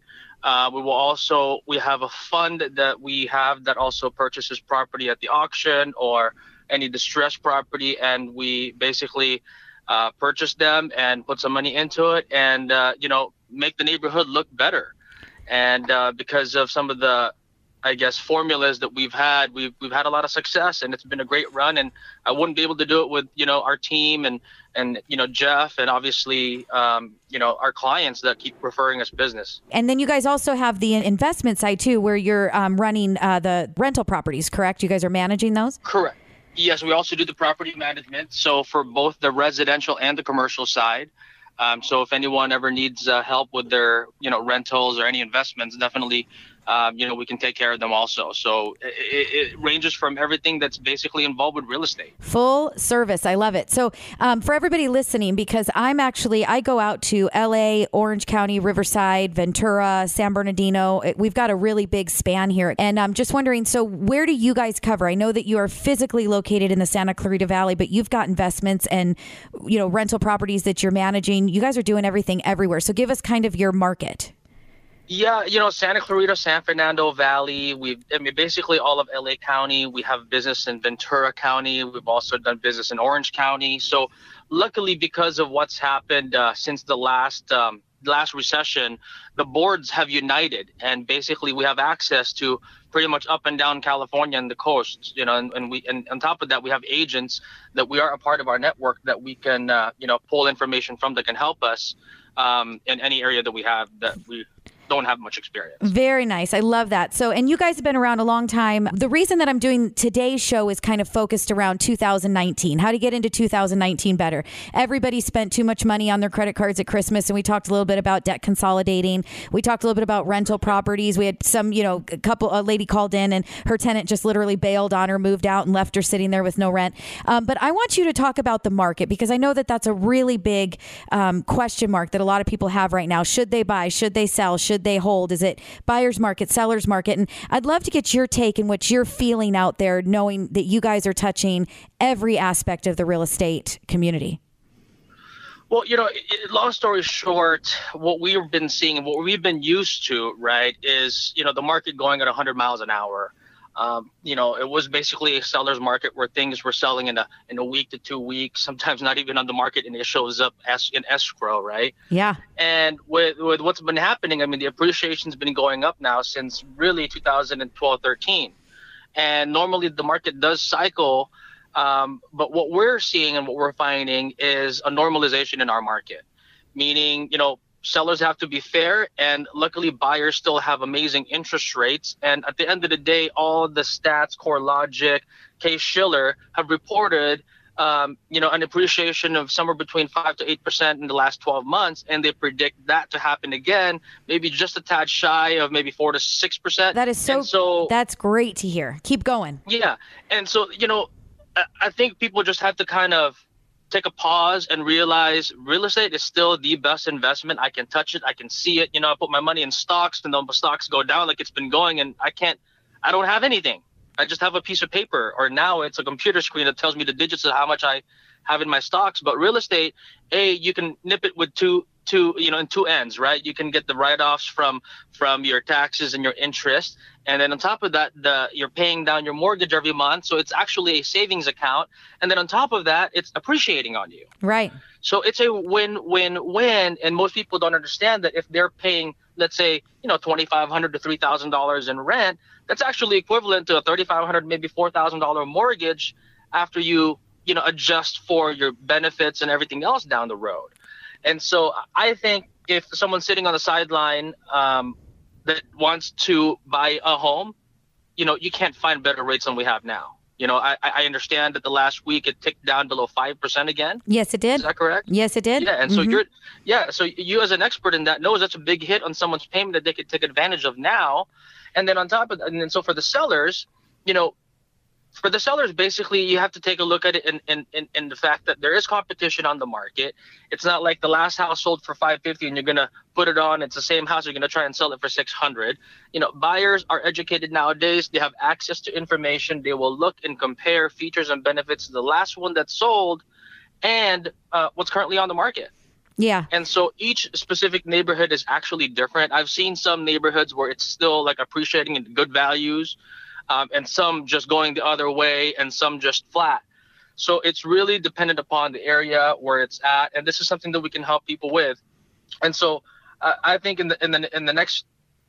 We have a fund that we have that also purchases property at the auction or any distressed property, and we basically purchase them and put some money into it and make the neighborhood look better. And because of some of the formulas that we've had a lot of success, and it's been a great run. And I wouldn't be able to do it with our team and Jeff and obviously our clients that keep referring us business. And then you guys also have the investment side too, where you're running the rental properties, correct? You guys are managing those? Correct. Yes, we also do the property management. So for both the residential and the commercial side. So if anyone ever needs help with their rentals or any investments, definitely we can take care of them also. So it ranges from everything that's basically involved with real estate. Full service. I love it. So for everybody listening, because I go out to LA, Orange County, Riverside, Ventura, San Bernardino. We've got a really big span here. And I'm just wondering, so where do you guys cover? I know that you are physically located in the Santa Clarita Valley, but you've got investments and, rental properties that you're managing. You guys are doing everything everywhere. So give us kind of your market. Yeah, Santa Clarita, San Fernando Valley. Basically all of LA County. We have business in Ventura County. We've also done business in Orange County. So luckily, because of what's happened since the last recession, the boards have united, and basically we have access to pretty much up and down California and the coast. And on top of that, we have agents that we are a part of our network that we can pull information from that can help us in any area that we have that we don't have much experience. Very nice. I love that. So, and you guys have been around a long time. The reason that I'm doing today's show is kind of focused around 2019, how to get into 2019 better. Everybody spent too much money on their credit cards at Christmas, and we talked a little bit about debt consolidating. We talked a little bit about rental properties. We had a lady called in and her tenant just literally bailed on her, moved out and left her sitting there with no rent. But I want you to talk about the market, because I know that that's a really big question mark that a lot of people have right now. Should they buy? Should they sell? Should they hold? Is it buyer's market, seller's market? And I'd love to get your take and what you're feeling out there, knowing that you guys are touching every aspect of the real estate community. Well, long story short, what we've been seeing and what we've been used to, right, is, the market going at 100 miles an hour. It was basically a seller's market where things were selling in a week to 2 weeks, sometimes not even on the market, and it shows up in escrow, right? Yeah. And with what's been happening, the appreciation's been going up now since really 2012-13. And normally the market does cycle, but what we're seeing and what we're finding is a normalization in our market, meaning, sellers have to be fair, and luckily buyers still have amazing interest rates. And at the end of the day, all the stats, CoreLogic, Case-Shiller have reported, an appreciation of somewhere between 5 to 8% in the last 12 months. And they predict that to happen again, maybe just a tad shy of maybe 4 to 6%. That is so that's great to hear. Keep going. Yeah. And so, I think people just have to kind of take a pause and realize real estate is still the best investment. I can touch it. I can see it. I put my money in stocks, and the stocks go down like it's been going, and I don't have anything. I just have a piece of paper, or now it's a computer screen that tells me the digits of how much I have in my stocks. But real estate, you can nip it with in two ends, right? You can get the write-offs from your taxes and your interest. And then on top of that, you're paying down your mortgage every month. So it's actually a savings account. And then on top of that, it's appreciating on you. Right. So it's a win-win-win. And most people don't understand that if they're paying let's say, $2,500 to $3,000 in rent, that's actually equivalent to a $3,500, maybe $4,000 mortgage after you adjust for your benefits and everything else down the road. And so I think if someone's sitting on the sideline that wants to buy a home, you can't find better rates than we have now. I understand that the last week it ticked down below 5% again. Yes, it did. Is that correct? Yes, it did. Yeah, and so you as an expert in that knows that's a big hit on someone's payment that they could take advantage of now. And then on top of that, and then so for the sellers, basically you have to take a look at it in the fact that there is competition on the market. It's not like the last house sold for $550 and you're going to put it on. It's the same house. You're going to try and sell it for $600. Buyers are educated nowadays. They have access to information. They will look and compare features and benefits to the last one that sold and what's currently on the market. Yeah. And so each specific neighborhood is actually different. I've seen some neighborhoods where it's still like appreciating in good values. And some just going the other way and some just flat. So it's really dependent upon the area where it's at. And this is something that we can help people with. And so I think in the next,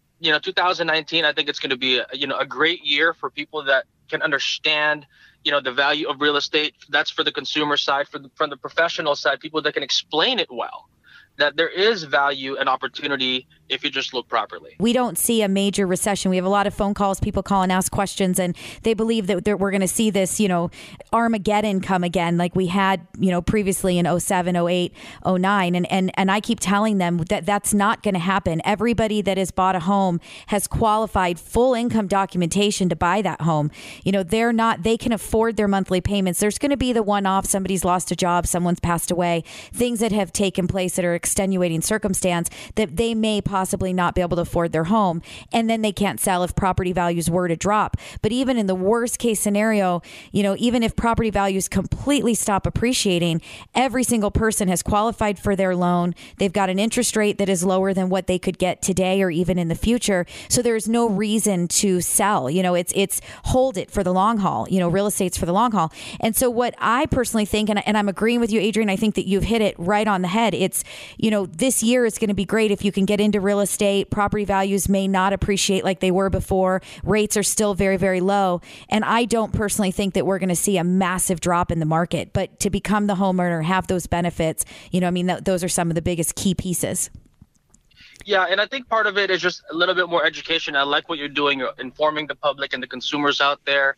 2019, I think it's going to be a great year for people that can understand, the value of real estate. That's for the consumer side. From the professional side, people that can explain it well, that there is value and opportunity if you just look properly. We don't see a major recession. We have a lot of phone calls, people call and ask questions, and they believe that we're going to see this, Armageddon come again like we had, previously in 07, 08, 09. And I keep telling them that that's not going to happen. Everybody that has bought a home has qualified full income documentation to buy that home. They can afford their monthly payments. There's going to be the one-off, somebody's lost a job, someone's passed away, things that have taken place that are extenuating circumstance that they may possibly not be able to afford their home, and then they can't sell if property values were to drop. But even in the worst case scenario, even if property values completely stop appreciating, every single person has qualified for their loan. They've got an interest rate that is lower than what they could get today or even in the future. So there's no reason to sell. It's hold it for the long haul. Real estate's for the long haul. And so what I personally think, and I'm agreeing with you, Adrian, I think that you've hit it right on the head. It's this year is going to be great if you can get into real estate. Property values may not appreciate like they were before. Rates are still very, very low. And I don't personally think that we're going to see a massive drop in the market. But to become the homeowner, have those benefits, those are some of the biggest key pieces. Yeah, and I think part of it is just a little bit more education. I like what you're doing. You're informing the public and the consumers out there,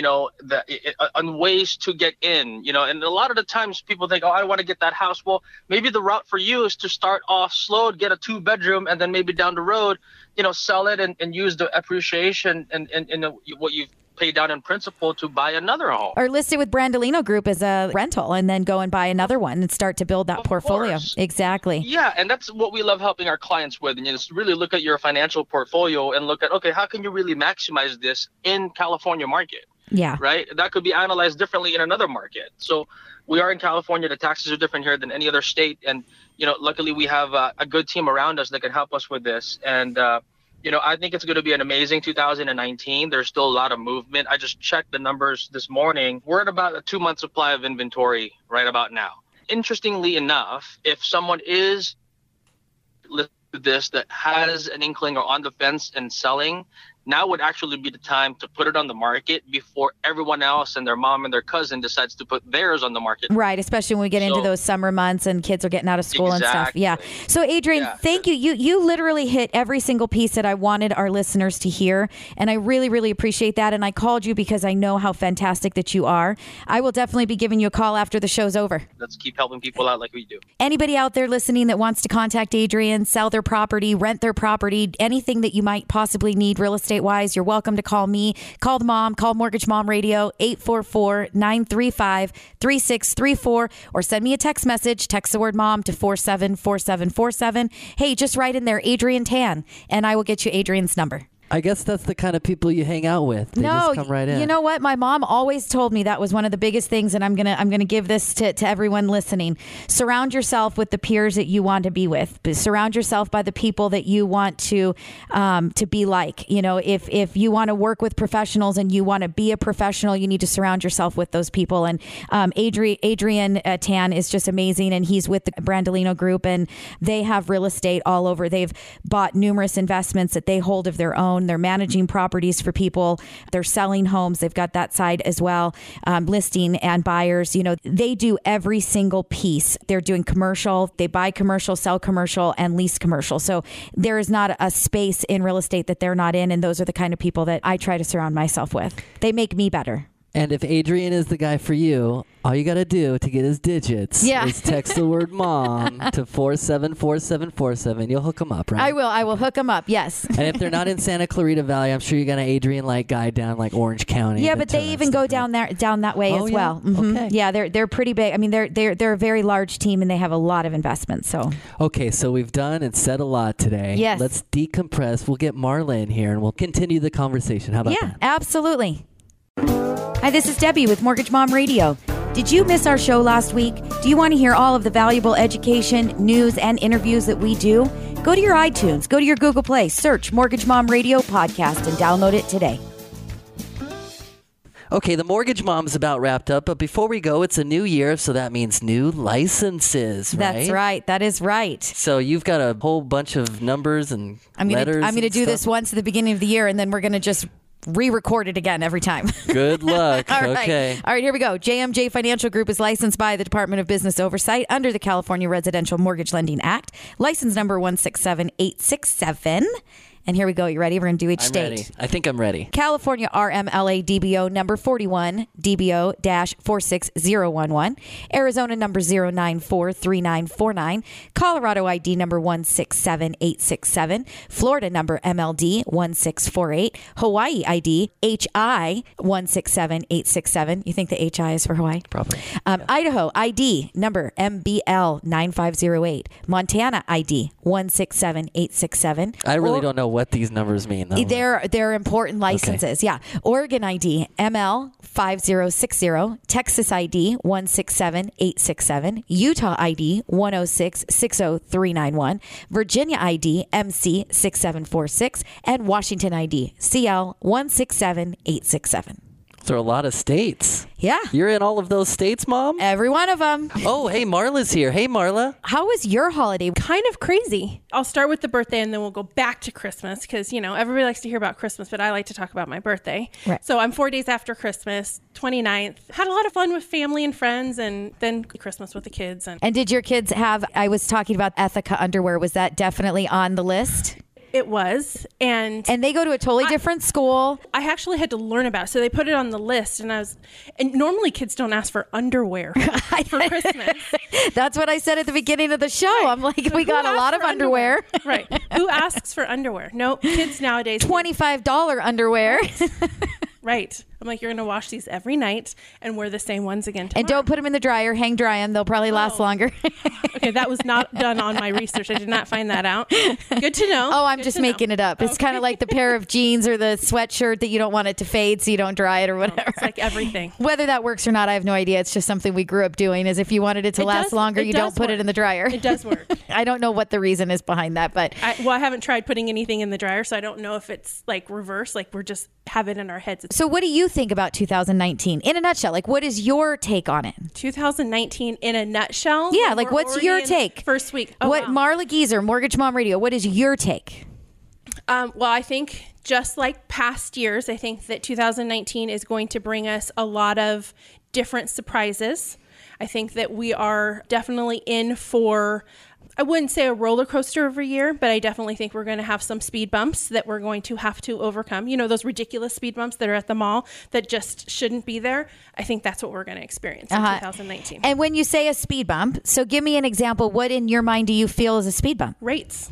on ways to get in, and a lot of the times people think, I want to get that house. Well, maybe the route for you is to start off slow, get a 2-bedroom, and then maybe down the road, sell it and use the appreciation and what you've paid down in principal to buy another home. Or list it with Brandolino Group as a rental and then go and buy another one and start to build that portfolio. Course. Exactly. Yeah, and that's what we love helping our clients with. And just really look at your financial portfolio and look at, okay, how can you really maximize this in California market? Yeah. Right? That could be analyzed differently in another market. So we are in California. The taxes are different here than any other state. And, luckily we have a good team around us that can help us with this. And, I think it's going to be an amazing 2019. There's still a lot of movement. I just checked the numbers this morning. We're at about a 2-month supply of inventory right about now. Interestingly enough, if someone is listening to this that has an inkling or on the fence and selling, now would actually be the time to put it on the market before everyone else and their mom and their cousin decides to put theirs on the market. Right, especially when we get into those summer months and kids are getting out of school and stuff. Yeah. So Adrian, thank you. You literally hit every single piece that I wanted our listeners to hear, and I really, really appreciate that. And I called you because I know how fantastic that you are. I will definitely be giving you a call after the show's over. Let's keep helping people out like we do. Anybody out there listening that wants to contact Adrian, sell their property, rent their property, anything that you might possibly need real estate-wise, you're welcome to call me. Call the mom. Call Mortgage Mom Radio, 844-935-3634, or send me a text message. Text the word mom to 474747. Hey, just write in there Adrian Tan, and I will get you Adrian's number. I guess that's the kind of people you hang out with. They just come right in. You know what? My mom always told me that was one of the biggest things, and I'm gonna give this to everyone listening. Surround yourself with the peers that you want to be with. Surround yourself by the people that you want to be like. You know, if you want to work with professionals and you want to be a professional, you need to surround yourself with those people. And Adrian Tan is just amazing, and he's with the Brandolino Group, and they have real estate all over. They've bought numerous investments that they hold of their own. They're managing properties for people. They're selling homes. They've got that side as well, listing and buyers. You know, they do every single piece. They're doing commercial. They buy commercial, sell commercial, and lease commercial. So there is not a space in real estate that they're not in. And those are the kind of people that I try to surround myself with. They make me better. And if Adrian is the guy for you, all you got to do to get his digits is text the word mom to 474747. You'll hook him up, right? I will hook him up, yes. And if they're not in Santa Clarita Valley, I'm sure you got an Adrian-like guy down like Orange County. Yeah, but they even go down that way as well. Mm-hmm. Okay. Yeah, they're pretty big. I mean, they're a very large team, and they have a lot of investments. So okay, so we've done and said a lot today. Yes. Let's decompress. We'll get Marla in here, and we'll continue the conversation. How about that? Yeah, absolutely. Hi, this is Debbie with Mortgage Mom Radio. Did you miss our show last week? Do you want to hear all of the valuable education, news, and interviews that we do? Go to your iTunes, go to your Google Play, search Mortgage Mom Radio Podcast, and download it today. Okay, the Mortgage Mom's about wrapped up, but before we go, it's a new year, so that means new licenses, right? That's right. That is right. So you've got a whole bunch of numbers and letters. I'm going to do this once at the beginning of the year, and then we're going to just re-record it again every time. Good luck. All right. Okay. All right, here we go. JMJ Financial Group is licensed by the Department of Business Oversight under the California Residential Mortgage Lending Act. License number 167867. And here we go. You ready? We're going to do each state. Ready. I think I'm ready. California RMLA DBO number 41, DBO-46011. Arizona number 0943949. Colorado ID number 167867. Florida number MLD 1648. Hawaii ID HI 167867. You think the HI is for Hawaii? Probably. Idaho ID number MBL 9508. Montana ID 167867. I really don't know what these numbers mean, though. They're important licenses. Okay. Yeah. Oregon ID ML 5060. Texas ID 167867. Utah ID 106-60391. Virginia ID MC 6746. And Washington ID CL 167867. There are a lot of states. Yeah. You're in all of those states, Mom? Every one of them. Oh, hey, Marla's here. Hey, Marla. How was your holiday? Kind of crazy. I'll start with the birthday and then we'll go back to Christmas because, you know, everybody likes to hear about Christmas, but I like to talk about my birthday. Right. So I'm 4 days after Christmas, 29th. Had a lot of fun with family and friends and then Christmas with the kids. And did your kids have, I was talking about Ethica underwear. Was that definitely on the list? It was. And they go to a totally different school. I actually had to learn about it. So they put it on the list and normally kids don't ask for underwear for Christmas. That's what I said at the beginning of the show. Right. I'm like, we got a lot of underwear. Right. Who asks for underwear? No, kids nowadays. $25 underwear. Right. I'm like, you're going to wash these every night and wear the same ones again tomorrow. And don't put them in the dryer. Hang dry them. They'll probably last longer. Okay, that was not done on my research. I did not find that out. Good to know. Oh, I'm just making it up. It's kind of like the pair of jeans or the sweatshirt that you don't want it to fade so you don't dry it or whatever. It's like everything. Whether that works or not, I have no idea. It's just something we grew up doing, is if you wanted it to last longer, you don't put it in the dryer. It does work. I don't know what the reason is behind that, but... I haven't tried putting anything in the dryer, so I don't know if it's like reverse, like we're just have it in our heads. So what do you think about 2019 in a nutshell? Like, what is your take on it? 2019 in a nutshell? Yeah, like what's your take? First week. Marla Geezer, Mortgage Mom Radio, what is your take? Well, I think just like past years, I think that 2019 is going to bring us a lot of different surprises. I think that we are definitely in for, I wouldn't say a roller coaster of a year, but I definitely think we're going to have some speed bumps that we're going to have to overcome. You know, those ridiculous speed bumps that are at the mall that just shouldn't be there. I think that's what we're going to experience in 2019. And when you say a speed bump, so give me an example. What in your mind do you feel is a speed bump? Rates.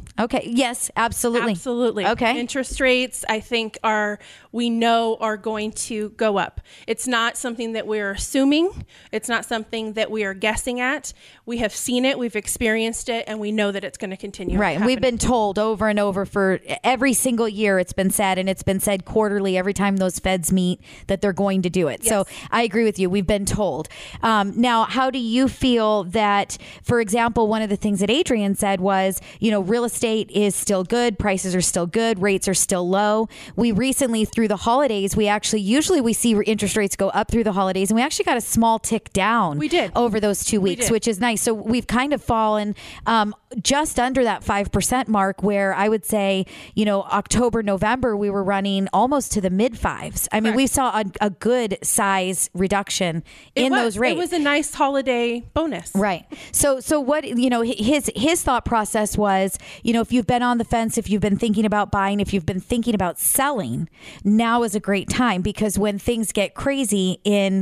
Okay. Yes, absolutely. Absolutely. Okay. Interest rates, I think, we know are going to go up. It's not something that we're assuming. It's not something that we are guessing at. We have seen it, we've experienced it, and we know that it's going to continue. Right. We've been told over and over for every single year it's been said, and it's been said quarterly every time those feds meet that they're going to do it. Yes. So I agree with you. We've been told. Now, how do you feel that, for example, one of the things that Adrian said was, real estate is still good. Prices are still good. Rates are still low. We recently, through the holidays, usually we see interest rates go up through the holidays, and we actually got a small tick down. We did. Over those 2 weeks, which is nice. So we've kind of fallen just under that 5% mark, where I would say, October, November, we were running almost to the mid fives. I mean, we saw a good size reduction in those rates. It was a nice holiday bonus. Right. So what, his thought process was, if you've been on the fence, if you've been thinking about buying, if you've been thinking about selling, now is a great time, because when things get crazy in,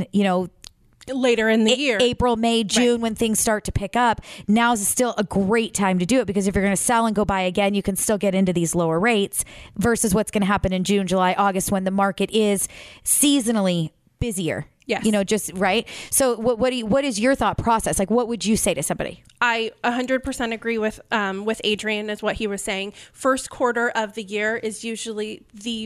later in the year, April, May, June, when things start to pick up, now is still a great time to do it, because if you're going to sell and go buy again, you can still get into these lower rates versus what's going to happen in June, July, August, when the market is seasonally busier. Yes. Just right. So what is your thought process? Like, what would you say to somebody? I 100% agree with Adrian, is what he was saying. First quarter of the year is usually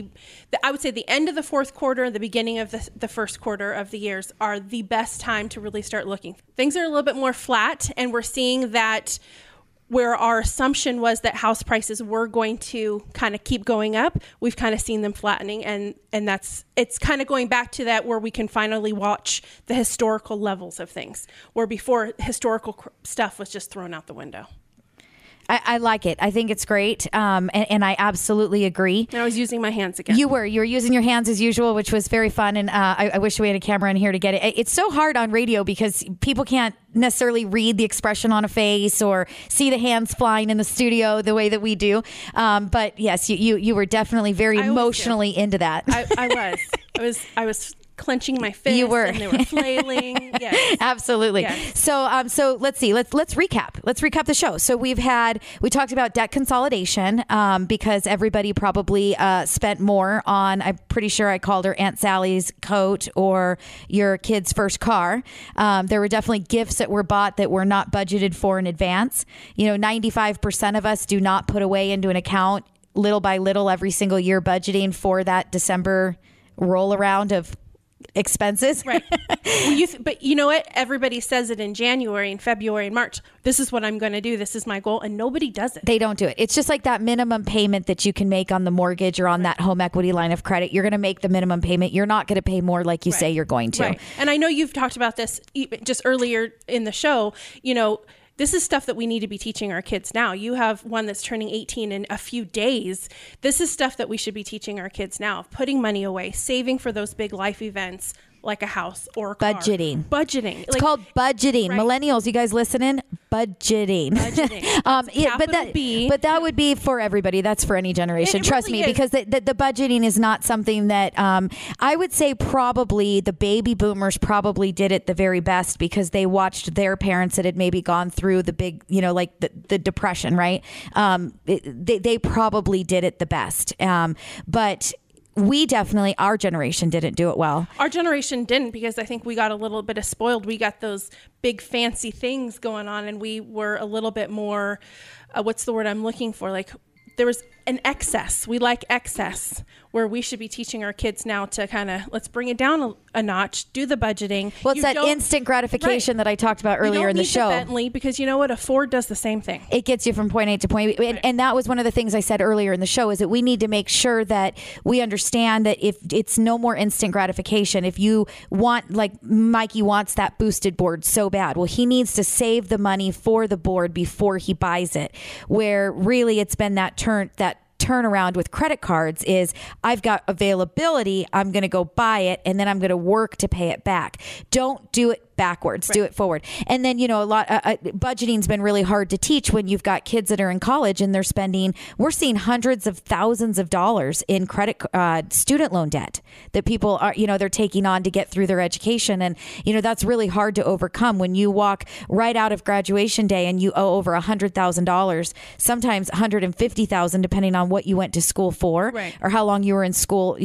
I would say the end of the fourth quarter, the beginning of the first quarter of the years are the best time to really start looking. Things are a little bit more flat, and we're seeing that where our assumption was that house prices were going to kind of keep going up, we've kind of seen them flattening, and it's kind of going back to that where we can finally watch the historical levels of things, where before historical stuff was just thrown out the window. I like it. I think it's great. And I absolutely agree. And I was using my hands again. You were using your hands as usual, which was very fun. And I wish we had a camera in here to get it. It's so hard on radio because people can't necessarily read the expression on a face or see the hands flying in the studio the way that we do. But yes, you were definitely very emotionally into that. I was clenching my fists. You were. And they were flailing. Yes. Absolutely. Yes. So let's see. Let's recap. Let's recap the show. So we talked about debt consolidation because everybody probably spent more on, I'm pretty sure I called her Aunt Sally's coat or your kid's first car. There were definitely gifts that were bought that were not budgeted for in advance. 95% of us do not put away into an account little by little every single year, budgeting for that December roll around of expenses. Right. But you know what? Everybody says it in January and February and March. This is what I'm going to do. This is my goal. And nobody does it. They don't do it. It's just like that minimum payment that you can make on the mortgage or on that home equity line of credit. You're going to make the minimum payment. You're not going to pay more like you say you're going to. Right. And I know you've talked about this just earlier in the show. This is stuff that we need to be teaching our kids now. You have one that's turning 18 in a few days. This is stuff that we should be teaching our kids now. Putting money away, saving for those big life events like a house or a car. Budgeting. It's called budgeting. Right. Millennials, you guys listening? Budgeting. But that would be for everybody. That's for any generation. Trust me, because the budgeting is not something that I would say probably the baby boomers probably did it the very best because they watched their parents that had maybe gone through the big, like the depression, right? They probably did it the best. But our generation didn't do it well. Our generation didn't because I think we got a little bit of spoiled. We got those big fancy things going on and we were a little bit more, what's the word I'm looking for? Like there was an excess. We like excess, where we should be teaching our kids now to kind of, let's bring it down a notch, do the budgeting. Well, it's that instant gratification that I talked about earlier in the show. The Bentley, because you know what? A Ford does the same thing. It gets you from point A to point B. And that was one of the things I said earlier in the show is that we need to make sure that we understand that if it's no more instant gratification, if you want, like Mikey wants that boosted board so bad, well, he needs to save the money for the board before he buys it, where really it's been that turnaround with credit cards is I've got availability, I'm going to go buy it, and then I'm going to work to pay it back. Don't do it it backwards, do it forward. And then, a lot, budgeting's been really hard to teach when you've got kids that are in college and we're seeing hundreds of thousands of dollars in student loan debt that people are, they're taking on to get through their education. And, that's really hard to overcome when you walk right out of graduation day and you owe over $100,000, sometimes $150,000, depending on what you went to school for, or how long you were in school,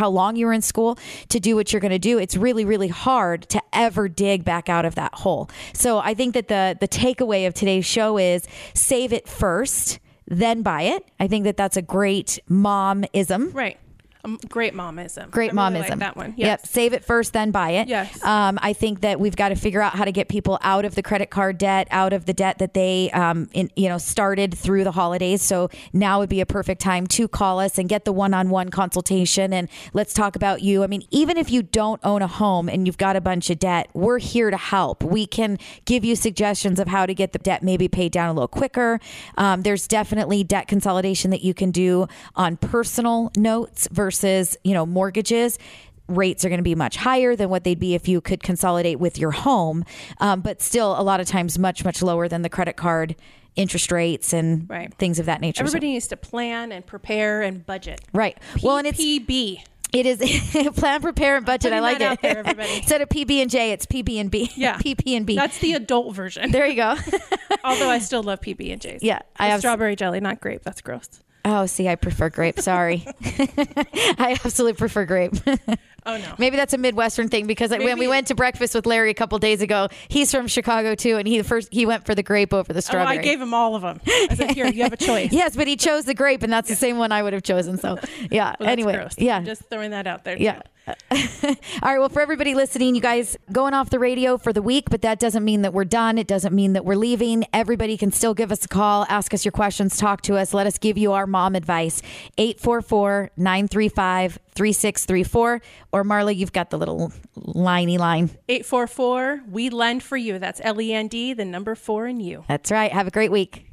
to do what you're going to do. It's really, really hard to ever dig back out of that hole. So I think that the takeaway of today's show is save it first, then buy it. I think that that's a great mom-ism. Right. Great momism. Great I really momism. like that one. Yes. Yep. Save it first, then buy it. Yes. I think that we've got to figure out how to get people out of the credit card debt, out of the debt that they, started through the holidays. So now would be a perfect time to call us and get the one-on-one consultation. And let's talk about you. I mean, even if you don't own a home and you've got a bunch of debt, we're here to help. We can give you suggestions of how to get the debt maybe paid down a little quicker. There's definitely debt consolidation that you can do on personal notes versus mortgages. Rates are going to be much higher than what they'd be if you could consolidate with your home, but still a lot of times much, much lower than the credit card interest rates and things of that nature. Everybody needs to plan and prepare and budget. Right. Well, and it's PB. It is plan, prepare, and budget. I like it. There, everybody. Instead of PB and J, it's PB and B. Yeah, PP and B. That's the adult version. There you go. Although I still love PB and J's. Yeah, I have strawberry jelly, not grape. That's gross. Oh, see, I prefer grape. Sorry. I absolutely prefer grape. Oh, no. Maybe that's a Midwestern thing because when we went to breakfast with Larry a couple days ago, he's from Chicago too, and he went for the grape over the strawberry. Oh, I gave him all of them. I said, here, you have a choice. Yes, but he chose the grape, and that's the same one I would have chosen. So, yeah. Well, anyway, gross. yeah. I'm just throwing that out there. Yeah. All right. Well, for everybody listening, you guys going off the radio for the week, but that doesn't mean that we're done. It doesn't mean that we're leaving. Everybody can still give us a call, ask us your questions, talk to us. Let us give you our mom advice. 844-935-3634. Or Marla, you've got the little liney line. 844, we lend for you. That's LEND, the number 4 and you. That's right. Have a great week.